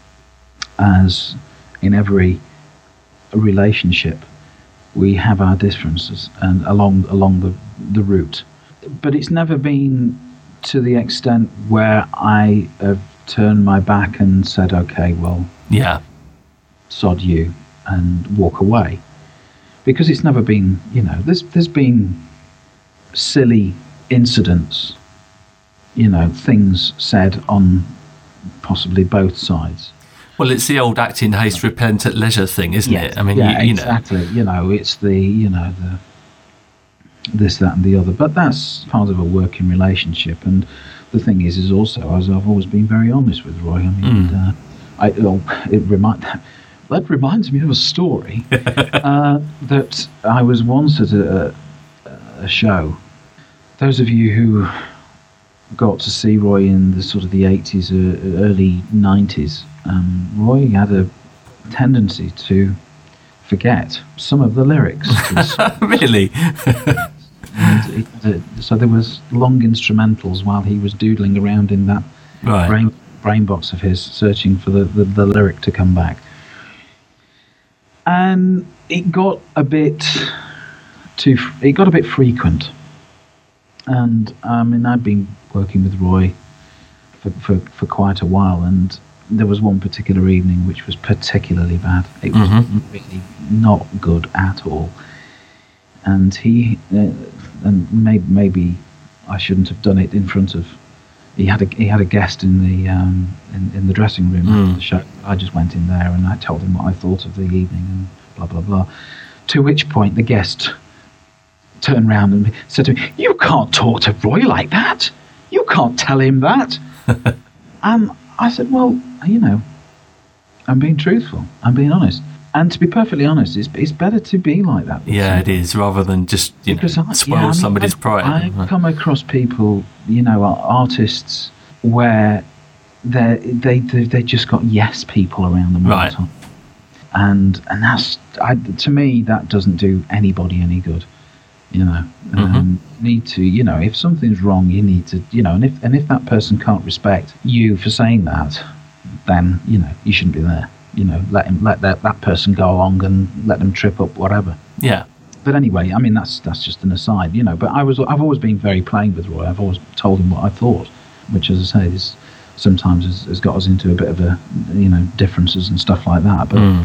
as in every relationship. We have our differences, and along along the the route, but it's never been to the extent where I have turned my back and said, "Okay, well, Yeah. sod you," and walk away, because it's never been, you know, there's there's been silly incidents, you know, things said on possibly both sides. Well, it's the old act in haste, repent at leisure thing, isn't yeah, it? I mean, yeah, you, you exactly. know. You know, it's the, you know, the this, that, and the other. But that's part of a working relationship. And the thing is, is also, as I've always been very honest with Roy. I mean, mm. uh, I, well, it remind that reminds me of a story uh, that I was once at a, a show. Those of you who got to see Roy in the sort of the eighties, uh, early nineties, um, Roy had a tendency to forget some of the lyrics. Really? And it, uh, so there was long instrumentals while he was doodling around in that right. brain, brain box of his, searching for the, the, the lyric to come back. And it got a bit too, it got a bit frequent. And I mean, I'd been working with Roy for, for, for quite a while, and there was one particular evening which was particularly bad. It was mm-hmm. really not good at all. And he, uh, and maybe, maybe I shouldn't have done it in front of. He had a he had a guest in the um, in, in the dressing room mm. after the show. I just went in there and I told him what I thought of the evening and blah blah blah. To which point the guest turned round and said to me, "You can't talk to Roy like that. You can't tell him that." And I said, "Well, you know, I'm being truthful. I'm being honest. And to be perfectly honest, it's, it's better to be like that." Yeah, it is, rather than just, you because know, I, swell yeah, I mean, somebody's I, pride. I've come across people, you know, artists where they they they just got yes people around them all right. the time. And and that's I, to me that doesn't do anybody any good. You know, mm-hmm. um, need to, you know, if something's wrong, you need to, you know, and if and if that person can't respect you for saying that, then you know you shouldn't be there. You know, let him let that, that person go along and let them trip up, whatever. Yeah. But anyway, I mean that's that's just an aside, you know. But I was I've always been very plain with Roy. I've always told him what I thought, which, as I say, is sometimes has, has got us into a bit of a, you know, differences and stuff like that. But mm.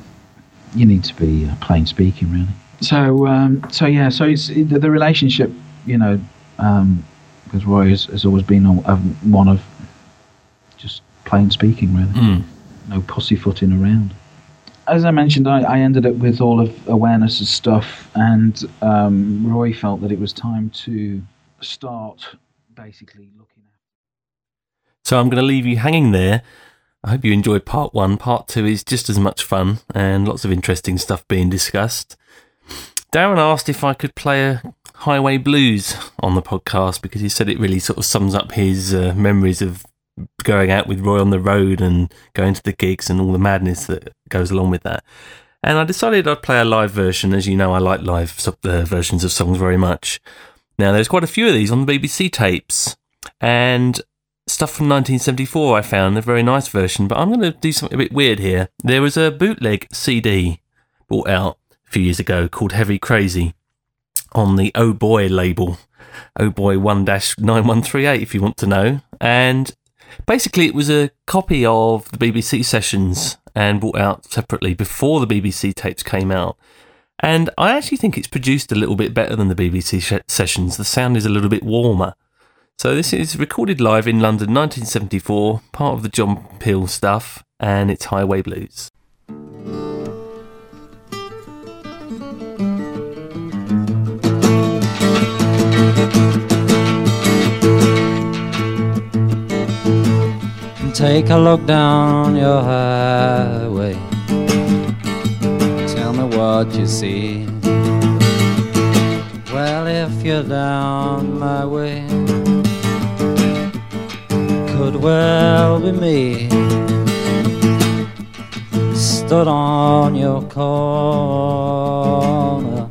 you need to be uh, plain speaking, really. So um, so yeah, so it's it, the relationship, you know, um, with Roy has, has always been a, a, one of just plain speaking, really. Mm. No pussyfooting around. As I mentioned, I, I ended up with all of Awareness and stuff, and um, Roy felt that it was time to start basically looking at. So I'm going to leave you hanging there. I hope you enjoyed part one. Part two is just as much fun and lots of interesting stuff being discussed. Darren asked if I could play a Highway Blues on the podcast because he said it really sort of sums up his uh, memories of going out with Roy on the road and going to the gigs and all the madness that goes along with that. And I decided I'd play a live version. As you know, I like live uh, versions of songs very much. Now, there's quite a few of these on the B B C tapes, and stuff from nineteen seventy-four I found, a very nice version, but I'm going to do something a bit weird here. There was a bootleg C D brought out a few years ago called Heavy Crazy on the Oh Boy label, Oh Boy one dash nine one three eight if you want to know, and basically, it was a copy of the B B C sessions and brought out separately before the B B C tapes came out. And I actually think it's produced a little bit better than the B B C sh- sessions. The sound is a little bit warmer. So this is recorded live in London, nineteen seventy-four, part of the John Peel stuff, and it's Highway Blues. Take a look down your highway. Tell me what you see. Well, if you're down my way, could well be me. Stood on your corner,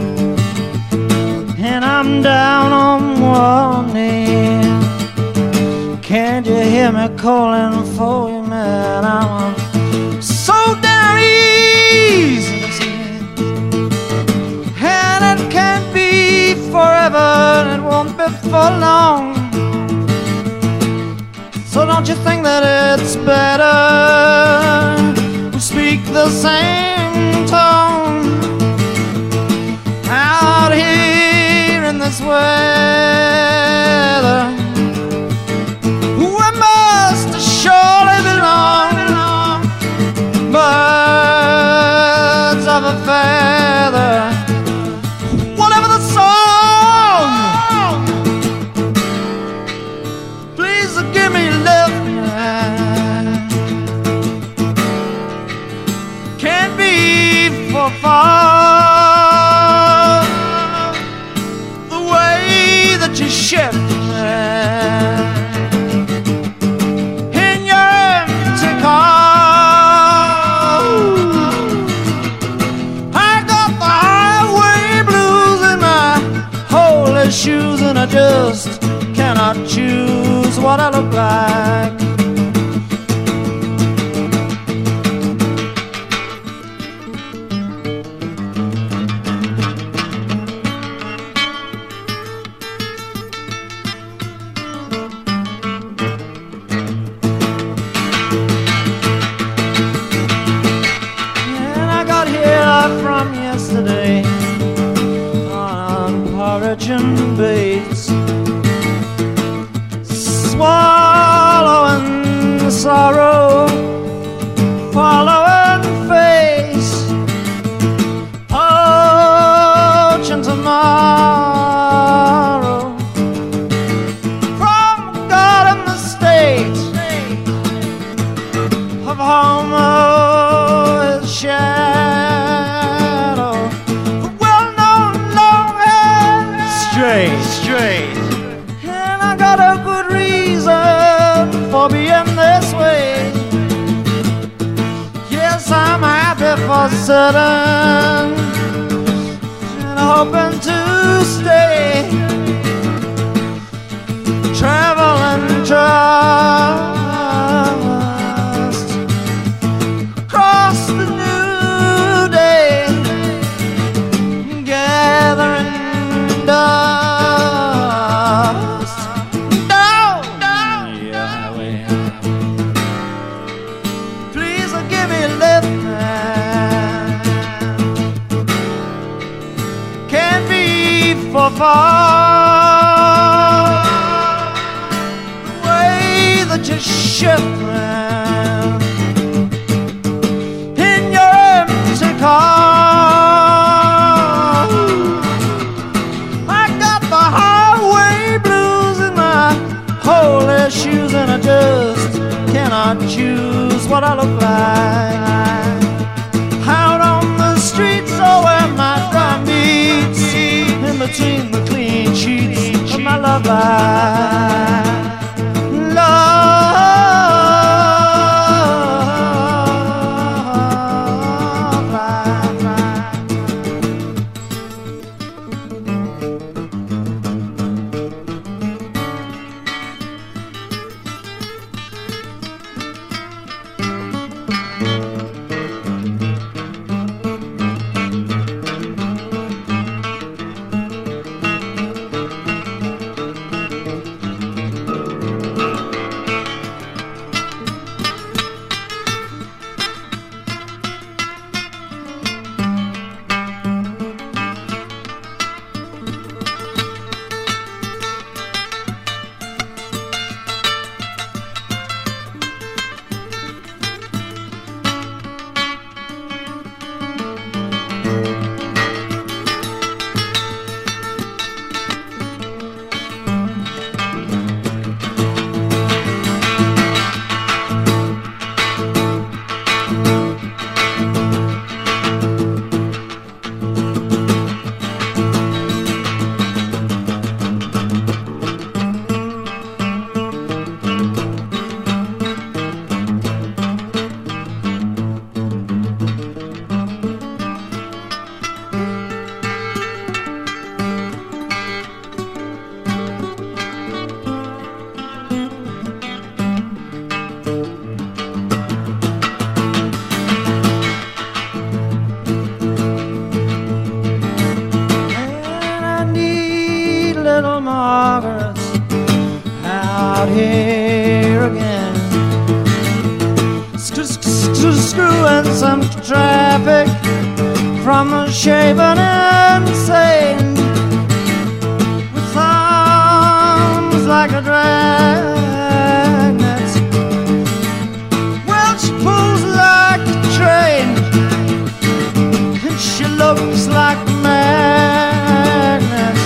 and I'm down on one knee. Can't you hear me calling for you, man? I'm so damn easy to see. And it can't be forever, and it won't be for long. So don't you think that it's better we speak the same tone out here in this weather? Surely belong shoes and I just cannot choose what I look like. And I got here from yesterday on porridge and baits, swallowing the sorrow, following face, poaching tomorrow from God in the state of Homo's shadow, well known long and straight, straight. And I got a good reason for being this way. Yes, I'm happy for certain and hoping to stay. Traveling trust across the new day, gathering dust down, down the highway. Please give me a lift, man. Can't be for far the way that you shift, man, in your empty car. I got the highway blues in my holy shoes and I just cannot choose what I look like. Out on the streets, oh, where my drum beats, in between the clean sheets of my love life. Love life. Little Margaret out here again, screwing some traffic from a shaven insane, with thumbs like a dragnet. Well, she pulls like a train, and she looks like a magnet.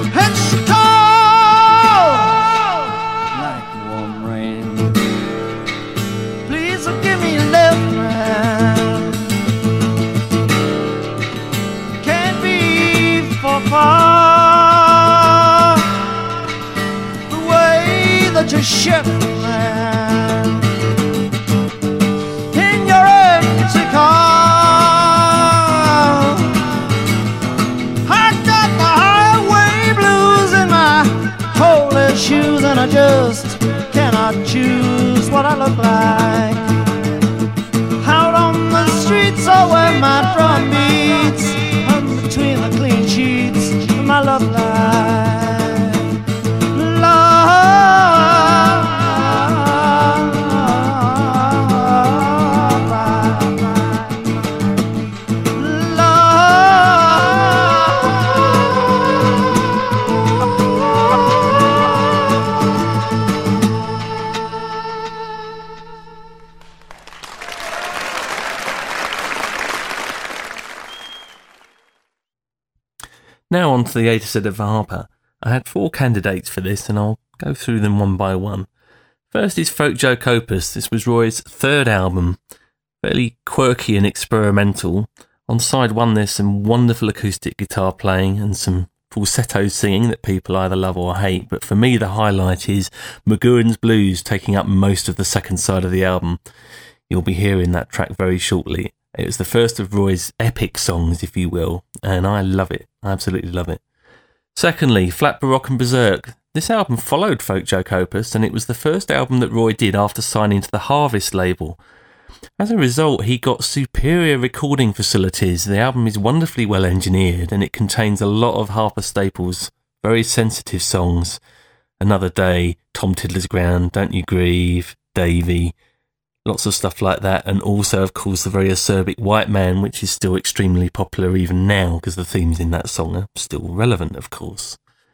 Far the way that you shift, man, in your empty car. I got the highway blues in my I just cannot choose what I look like. Out on the streets or where my drum beats, I'm between the clean sheets of my love life. Love, Now on to the A to Z of Harper. I had four candidates for this and I'll go through them one by one. First is Folk Joke Opus. This was Roy's third album, fairly quirky and experimental. On side one there's some wonderful acoustic guitar playing and some falsetto singing that people either love or hate, but for me the highlight is McGowan's Blues taking up most of the second side of the album. You'll be hearing that track very shortly. It was the first of Roy's epic songs, if you will, and I love it. I absolutely love it. Secondly, Flat Baroque and Berserk. This album followed Folk Joke Opus, and it was the first album that Roy did after signing to the Harvest label. As a result, he got superior recording facilities. The album is wonderfully well engineered, and it contains a lot of Harper staples, very sensitive songs. Another Day, Tom Tiddler's Ground, Don't You Grieve, Davy, lots of stuff like that, and also, of course, the very acerbic White Man, which is still extremely popular even now, because the themes in that song are still relevant, of course.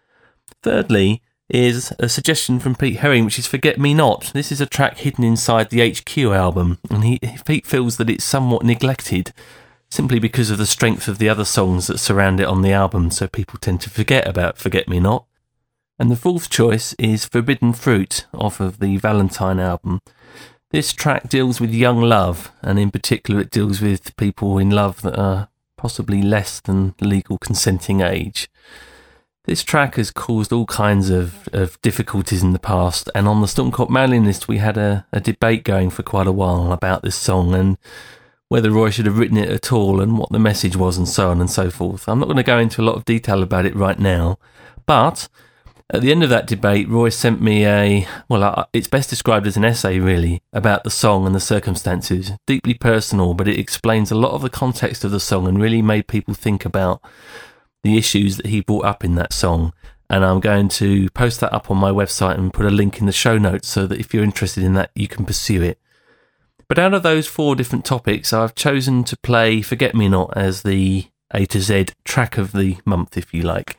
Thirdly is a suggestion from Pete Herring, which is Forget Me Not. This is a track hidden inside the H Q album, and he, Pete feels that it's somewhat neglected, simply because of the strength of the other songs that surround it on the album, so people tend to forget about Forget Me Not. And the fourth choice is Forbidden Fruit, off of the Valentine album. This track deals with young love, and in particular it deals with people in love that are possibly less than legal consenting age. This track has caused all kinds of, of difficulties in the past, and on the Storm Court mailing list we had a, a debate going for quite a while about this song and whether Roy should have written it at all and what the message was and so on and so forth. I'm not going to go into a lot of detail about it right now, but at the end of that debate, Roy sent me a, well, it's best described as an essay, really, about the song and the circumstances. Deeply personal, but it explains a lot of the context of the song and really made people think about the issues that he brought up in that song. And I'm going to post that up on my website and put a link in the show notes so that if you're interested in that, you can pursue it. But out of those four different topics, I've chosen to play Forget Me Not as the A to Z track of the month, if you like.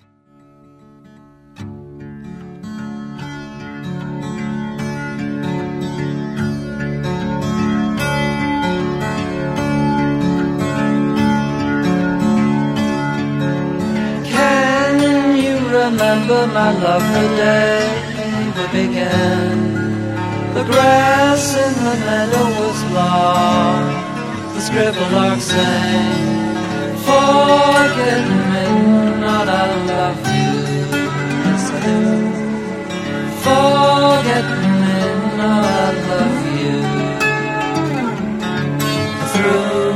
Remember, my love, the day we began. The grass in the meadow was long. The scribbled lark sang, forget me not, I love you. Yes, I do. Forget me not, I love you. Through,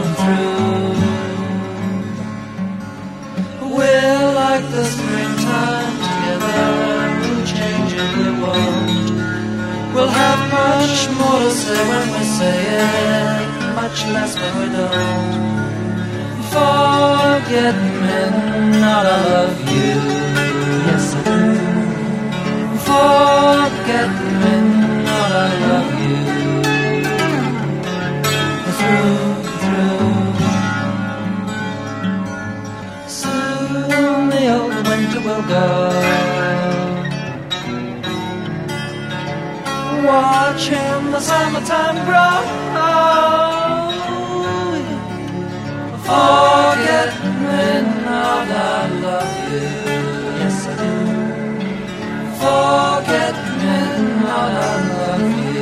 through. We're like the springtime together, we'll change it, we won't. We'll have much more to say when we say it, much less when we don't. Forget me not, I love you. Yes, I do. Forget me not, I love you. Through, through. Soon the old winter will go, watching the summertime grow. Forget me not, I love you. Yes, I do. Forget me not, I love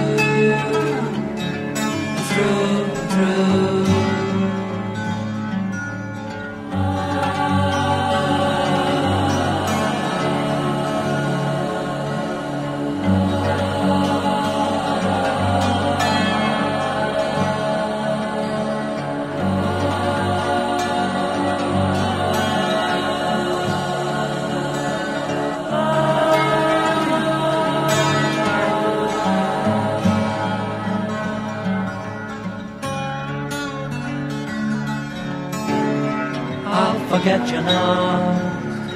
you. Through, through. forget you not.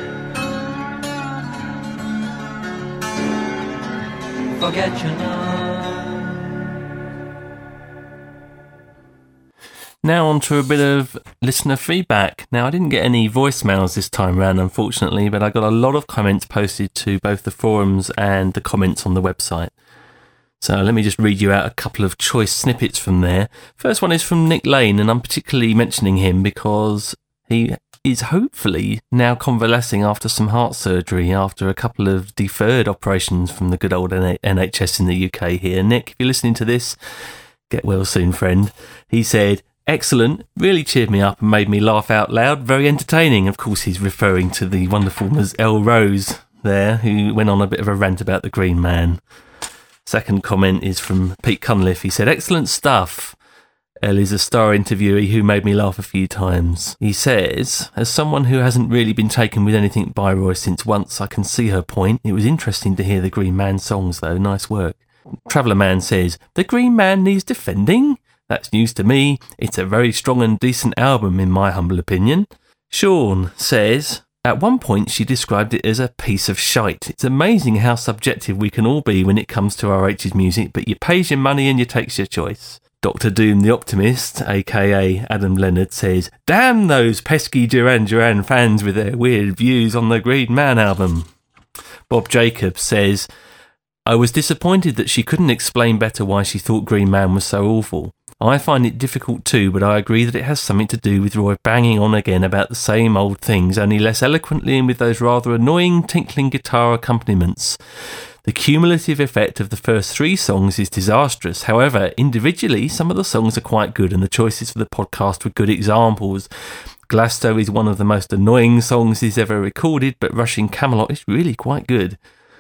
Forget you not. Now on to a bit of listener feedback. Now, I didn't get any voicemails this time round, unfortunately, but I got a lot of comments posted to both the forums and the comments on the website. So let me just read you out a couple of choice snippets from there. First one is from Nick Lane, and I'm particularly mentioning him because he is hopefully now convalescing after some heart surgery after a couple of deferred operations from the good old N H S in the U K here. Nick, if you're listening to this, get well soon, friend. He said, excellent, really cheered me up and made me laugh out loud, very entertaining. Of course, he's referring to the wonderful Miz Elle Rose there, who went on a bit of a rant about the Green Man. Second comment is from Pete Cunliffe. He said, excellent stuff. Elle is a star interviewee who made me laugh a few times. He says, as someone who hasn't really been taken with anything by Roy since Once, I can see her point. It was interesting to hear the Green Man songs, though. Nice work. Traveller Man says, the Green Man needs defending? That's news to me. It's a very strong and decent album, in my humble opinion. Sean says, at one point she described it as a piece of shite. It's amazing how subjective we can all be when it comes to R H's music, but you pays your money and you takes your choice. Doctor Doom the Optimist, aka Adam Leonard, says, damn those pesky Duran Duran fans with their weird views on the Green Man album. Bob Jacobs says, I was disappointed that she couldn't explain better why she thought Green Man was so awful. I find it difficult too, but I agree that it has something to do with Roy banging on again about the same old things, only less eloquently and with those rather annoying tinkling guitar accompaniments. The cumulative effect of the first three songs is disastrous. However, individually, some of the songs are quite good, and the choices for the podcast were good examples. Glasto is one of the most annoying songs he's ever recorded, but Rushing Camelot is really quite good.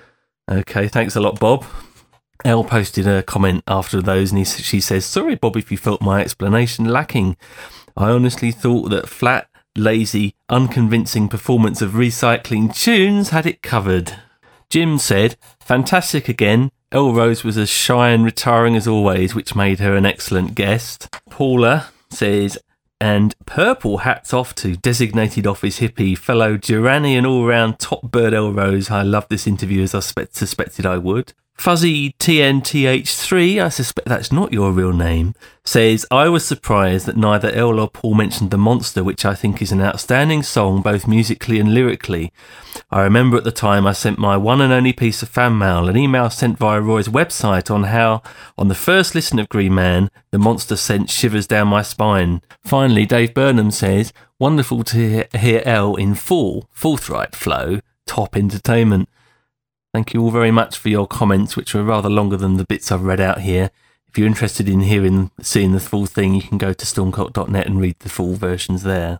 Okay, thanks a lot, Bob. Elle posted a comment after those, and he, she says, sorry, Bob, if you felt my explanation lacking. I honestly thought that flat, lazy, unconvincing performance of recycling tunes had it covered. Jim said, fantastic again. Elle Rose was as shy and retiring as always, which made her an excellent guest. Paula says, and purple hats off to designated office hippie, fellow Duranian all-round top bird Elle Rose. I loved this interview as I spe- suspected I would. Fuzzy T N T H three, I suspect that's not your real name, says, I was surprised that neither Elle or Paul mentioned The Monster, which I think is an outstanding song, both musically and lyrically. I remember at the time I sent my one and only piece of fan mail, an email sent via Roy's website on how, on the first listen of Green Man, The Monster sent shivers down my spine. Finally, Dave Burnham says, wonderful to hear Elle in full, forthright flow, top entertainment. Thank you all very much for your comments, which were rather longer than the bits I've read out here. If you're interested in hearing, seeing the full thing, you can go to stormcock dot net and read the full versions there.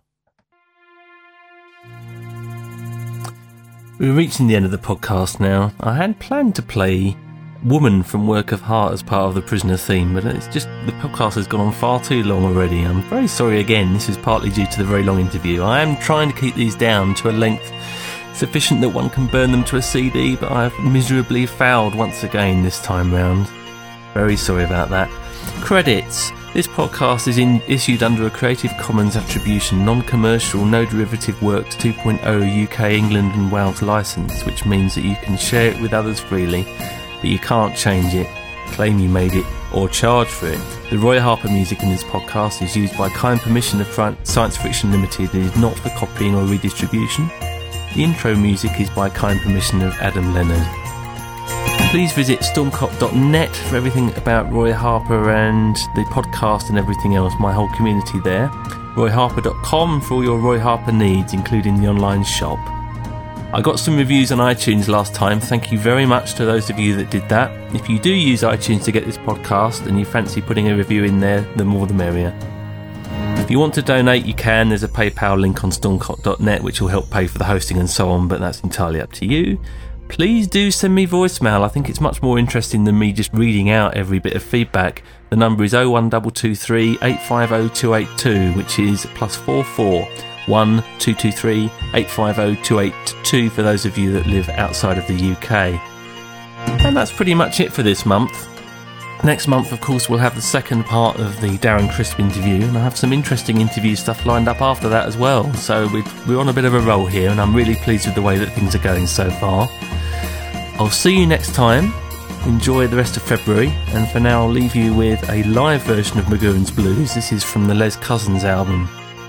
We're reaching the end of the podcast now. I had planned to play Woman from Work of Heart as part of the Prisoner theme, but it's just the podcast has gone on far too long already. I'm very sorry again. This is partly due to the very long interview. I am trying to keep these down to a length sufficient that one can burn them to a C D, but I've miserably fouled once again this time round. Very sorry about that. Credits. This podcast is in, issued under a Creative Commons Attribution, Non-Commercial, No Derivative Works two point oh U K, England and Wales licence, which means that you can share it with others freely, but you can't change it, claim you made it, or charge for it. The Roy Harper music in this podcast is used by kind permission of Science Fiction Limited and is not for copying or redistribution. The intro music is by kind permission of Adam Leonard. Please visit stormcock dot net for everything about Roy Harper and the podcast and everything else, my whole community there. roy harper dot com for all your Roy Harper needs, including the online shop. I got some reviews on iTunes last time. Thank you very much to those of you that did that. If you do use iTunes to get this podcast and you fancy putting a review in there, the more the merrier. If you want to donate, you can. There's a PayPal link on stormcock dot net which will help pay for the hosting and so on, but that's entirely up to you. Please do send me voicemail. I think it's much more interesting than me just reading out every bit of feedback. The number is oh one two two three, eight five oh, two eight two, which is plus four four one two two three, eight five oh, two eight two for those of you that live outside of the U K. And that's pretty much it for this month. Next month, of course, we'll have the second part of the Darren Crisp interview, and I have some interesting interview stuff lined up after that as well. So we're, we're on a bit of a roll here, and I'm really pleased with the way that things are going so far. I'll see you next time. Enjoy the rest of February, and for now I'll leave you with a live version of McGowan's Blues. This is from the Les Cousins album.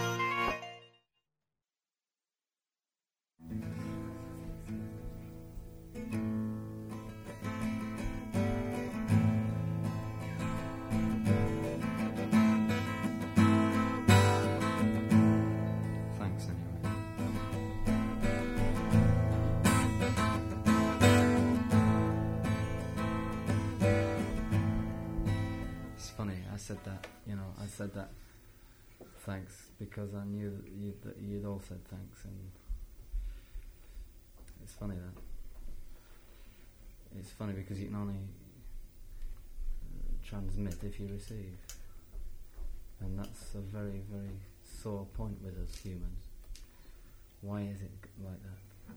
Said that thanks because I knew that you'd, that you'd all said thanks, and it's funny that it's funny because you can only uh, transmit if you receive, and that's a very very sore point with us humans. Why is it like that?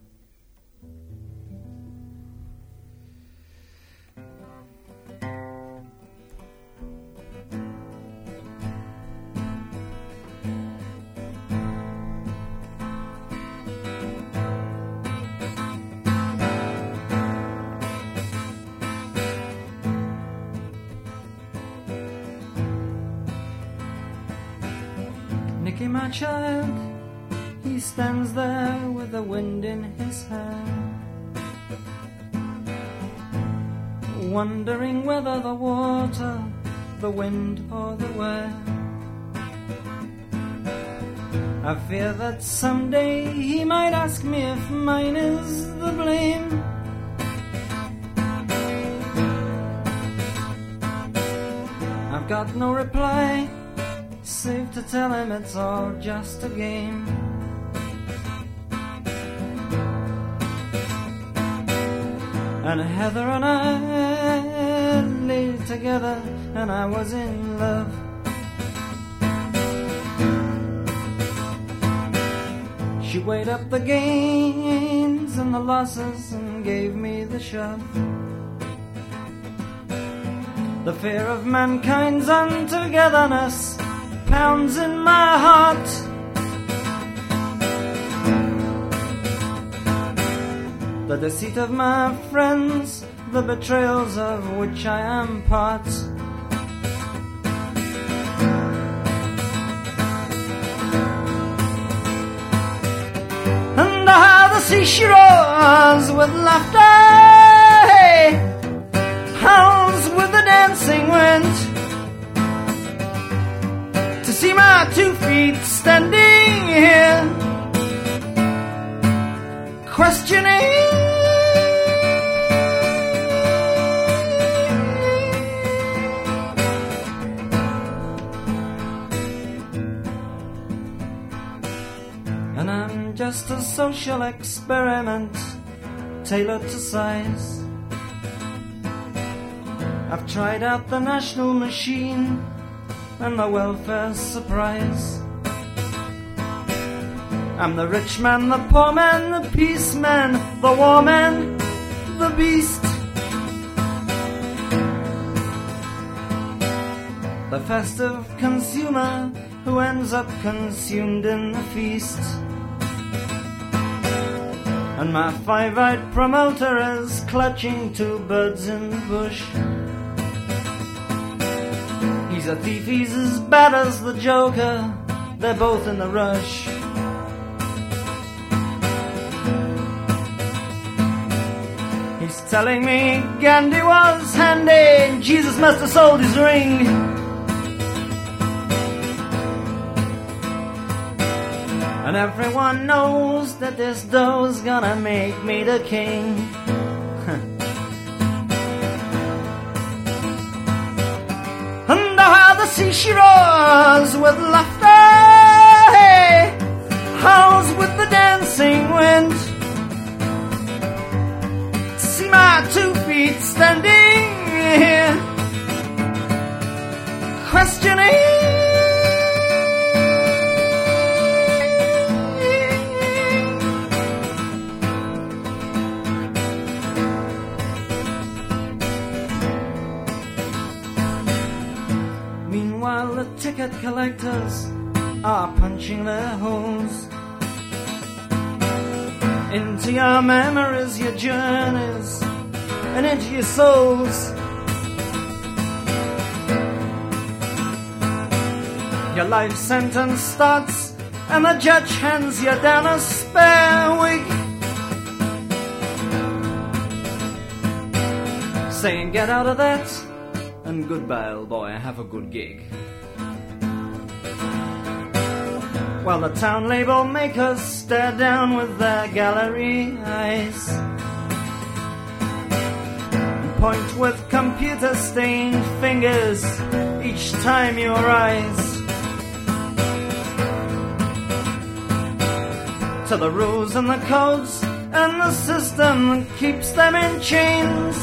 Nicky, my child, he stands there with the wind in his hair, wondering whether the water, the wind or the wear. I fear that someday he might ask me if mine is the blame. I've got no reply, save to tell him it's all just a game. And Heather and I lay together, and I was in love. She weighed up the gains and the losses and gave me the shove. The fear of mankind's untogetherness pounds in my heart. The deceit of my friends, the betrayals of which I am part. And how the sea she roars with laughter, hey, howls with the dancing wind. See my two feet standing here, questioning. And I'm just a social experiment tailored to size. I've tried out the national machine and the welfare surprise. I'm the rich man, the poor man, the peace man, the war man, the beast. The festive consumer who ends up consumed in the feast. And my five-eyed promoter is clutching two birds in the bush. He's a thief, he's as bad as the Joker, they're both in the rush. He's telling me Gandhi was handy, Jesus must have sold his ring. And everyone knows that this dough's gonna make me the king. And how the sea she roars with laughter, hey, howls with the dancing wind. See my two feet standing here, questioning. ticket collectors are punching their holes into your memories, your journeys, and into your souls. Your life sentence starts, and the judge hands you down a spare week, saying get out of that, and goodbye, old boy, have a good gig. While the town label makers stare down with their gallery eyes and point with computer-stained fingers each time you rise to the rules and the codes and the system that keeps them in chains,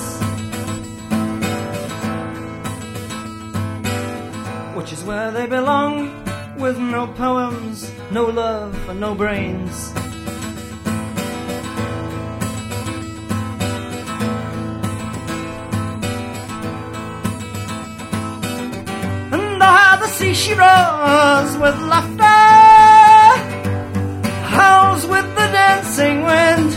which is where they belong, with no poems, no love, and no brains. And ah, the sea she roars with laughter, howls with the dancing wind.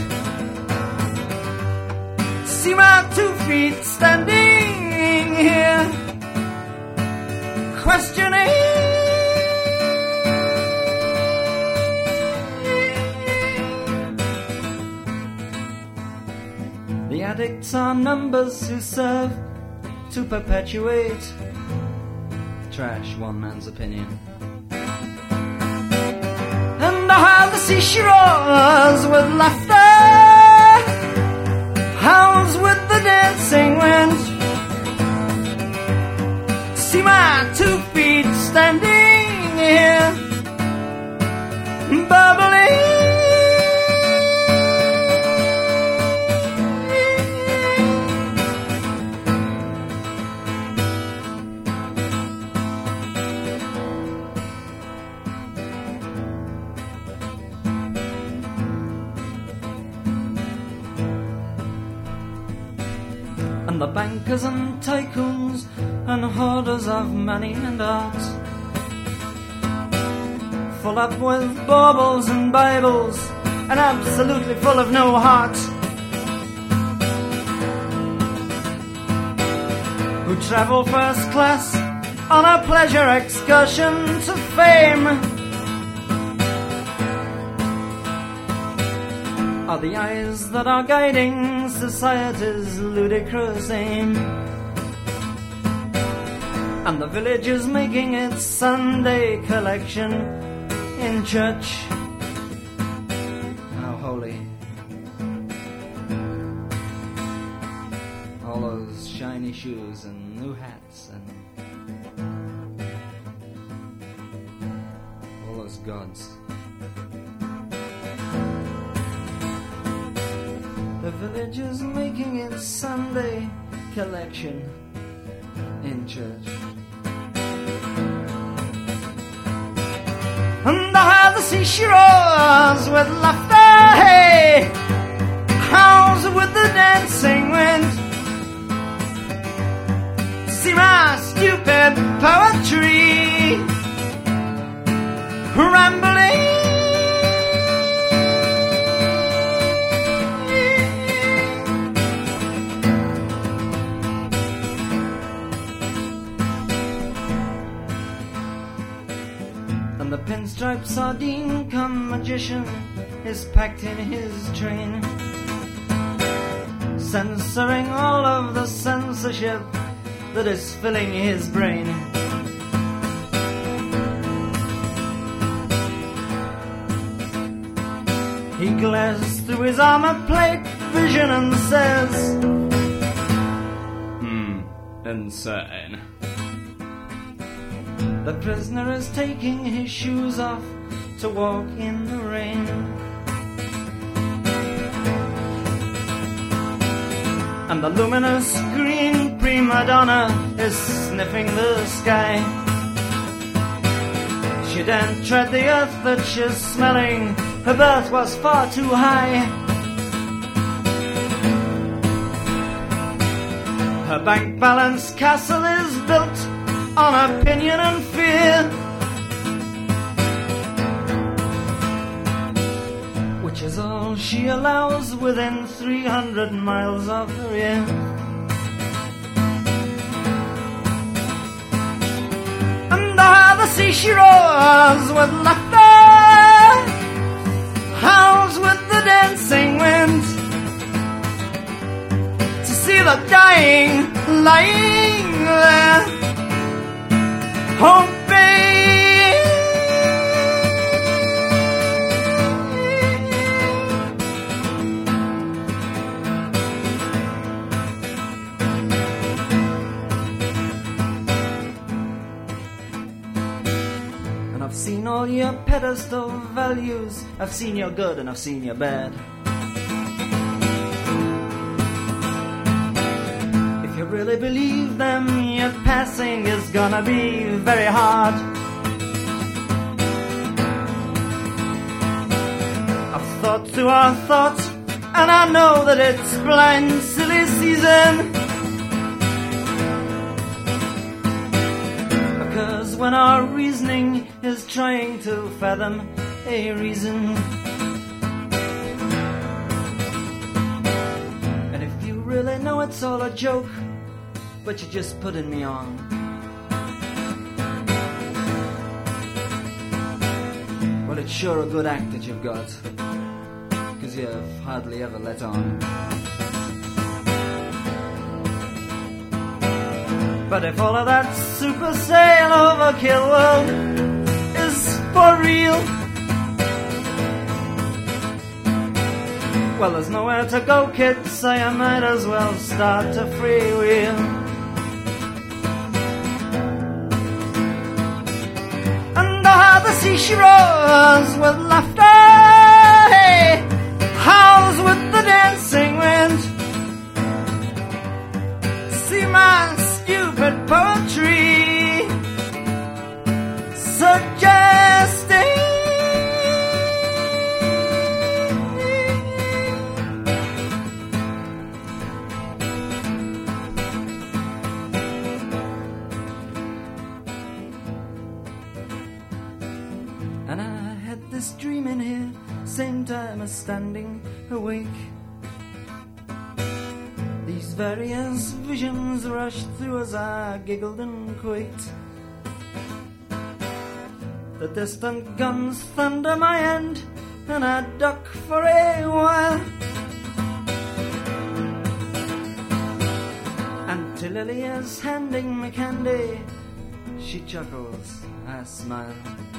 See my two feet standing here, questioning the addicts are numbers who serve to perpetuate trash, one man's opinion. And how the sea she roars with laughter, howls with the dancing wind. See my two feet standing here, bubbling. And the bankers and tycoons and hoarders of money and art, full up with baubles and Bibles and absolutely full of no heart, who travel first class on a pleasure excursion to fame, are the eyes that are guiding society's ludicrous aim. And the village is making its Sunday collection in church. How holy. All those shiny shoes and new hats and all those gods. The village is making its Sunday collection in church. And how the sea she roars with laughter, hey, howls with the dancing wind. See my stupid poetry rambling. And the pinstripe sardine come magician is packed in his train, censoring all of the censorship that is filling his brain. He glares through his armor plate vision and says, Hmm, insane. The prisoner is taking his shoes off to walk in the rain. And the luminous green prima donna is sniffing the sky. She daren't tread the earth that she's smelling, her birth was far too high. Her bank balance castle is built on opinion and fear, which is all she allows within three hundred miles of her ear. Under the sea she roars with laughter, howls with the dancing wind, to see the dying lying there, hoping. And I've seen all your pedestal values, I've seen your good and I've seen your bad. If you really believe them, your passing is gonna be very hard. I've thought through our thoughts, and I know that it's blind, silly season. Because when our reasoning is trying to fathom a reason, and if you really know it's all a joke, but you're just putting me on, well, it's sure a good act that you've got, because you've hardly ever let on. But if all of that super sale overkill world is for real, well, there's nowhere to go, kids, so you might as well start to freewheel. Under the sea she roars with laughter, hey, howls with the dancing wind, see my stupid poetry suggesting and I had this dream in here, same time as standing awake. These various visions rushed through as I giggled and quaked. The distant guns thunder my end, and I duck for a while. Until Lily is handing me candy, she chuckles, I smile.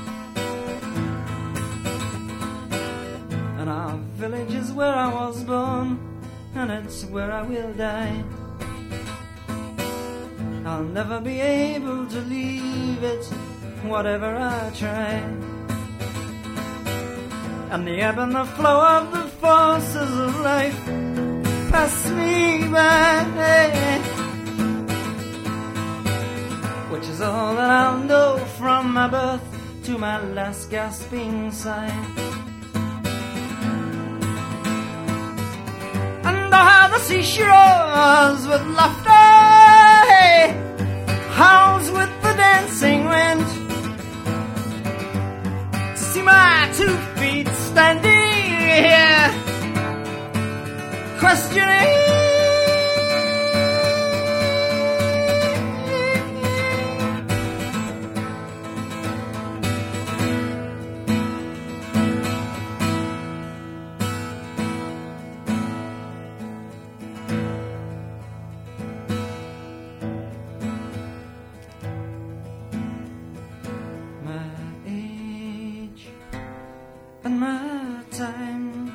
And our village is where I was born, and it's where I will die. I'll never be able to leave it, whatever I try. And the ebb and the flow of the forces of life pass me by, which is all that I'll know from my birth to my last gasping sigh. How the sea she roars with laughter, hey, howls with the dancing wind, see my two feet standing here questioning. And my time,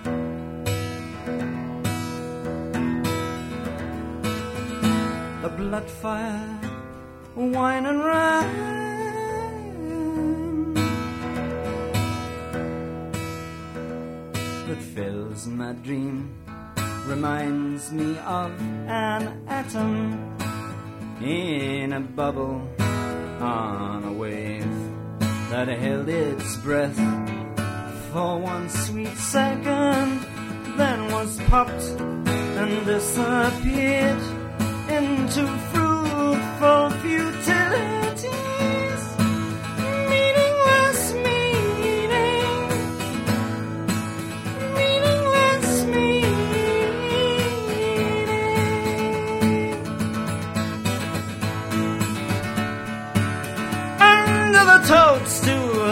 the blood fire, wine and rhyme that fills my dream reminds me of an atom in a bubble on a wave that held its breath for one sweet second, then was popped and disappeared into fruitful futility.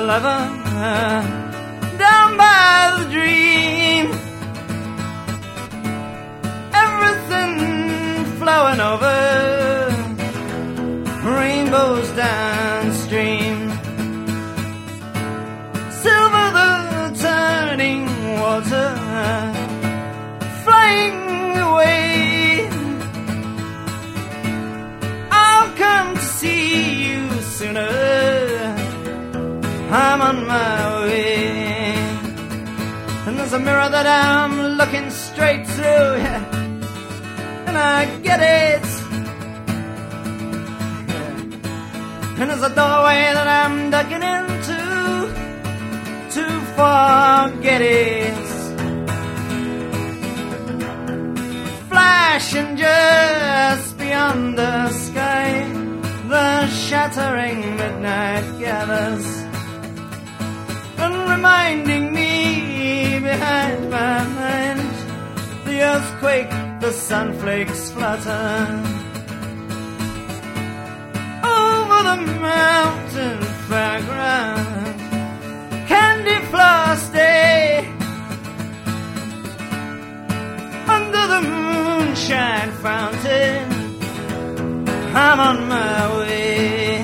lover down by the dream. Everything flowing over, rainbows downstream. Silver the turning water, flying away. I'll come to see you sooner, I'm on my way. And there's a mirror that I'm looking straight through, and I get it. And there's a doorway that I'm ducking into to forget it. Flashing just beyond the sky, the shattering midnight gathers, and reminding me behind my mind, the earthquake, the sunflakes flutter over the mountain fairground. Candy floss day under the moonshine fountain, I'm on my way.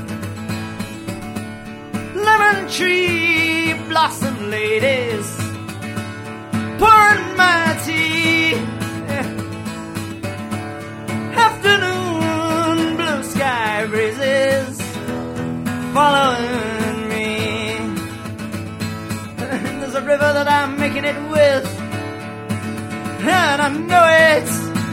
Lemon tree blossom ladies pouring my tea. Afternoon blue sky breezes following me. There's a river that I'm making it with, and I know it.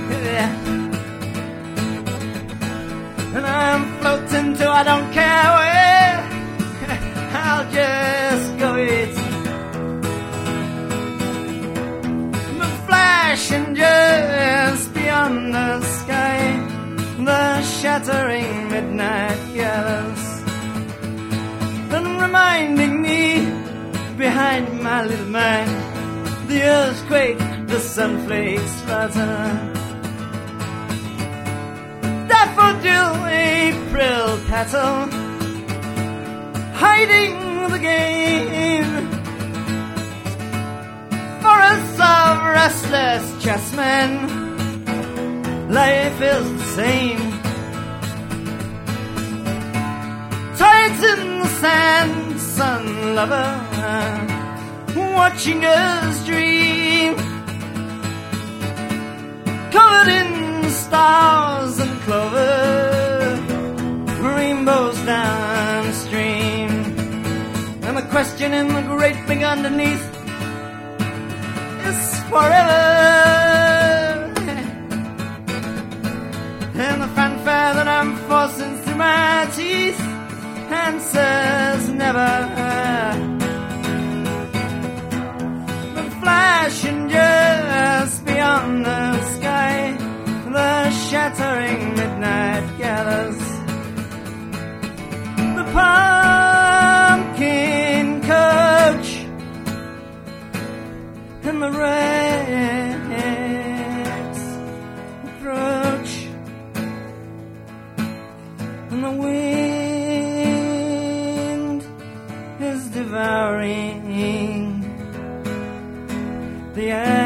And I'm floating till I don't care where, I'll just go it. But flashing just beyond the sky, the shattering midnight gathers, and reminding me behind my little mind, the earthquake, the sunflakes flutter. Daffodil, April petal, hiding the game. Forests of restless chessmen, life is the same. Tides in the sand, sun lover, watching us dream. Covered in stars and clover, rainbows downstream. And the question in the great big underneath is forever. And the fanfare that I'm forcing through my teeth answers never. The flashing just beyond the sky, the shattering midnight gathers. The pumpkin coach and the wrecks approach, and the wind is devouring the air.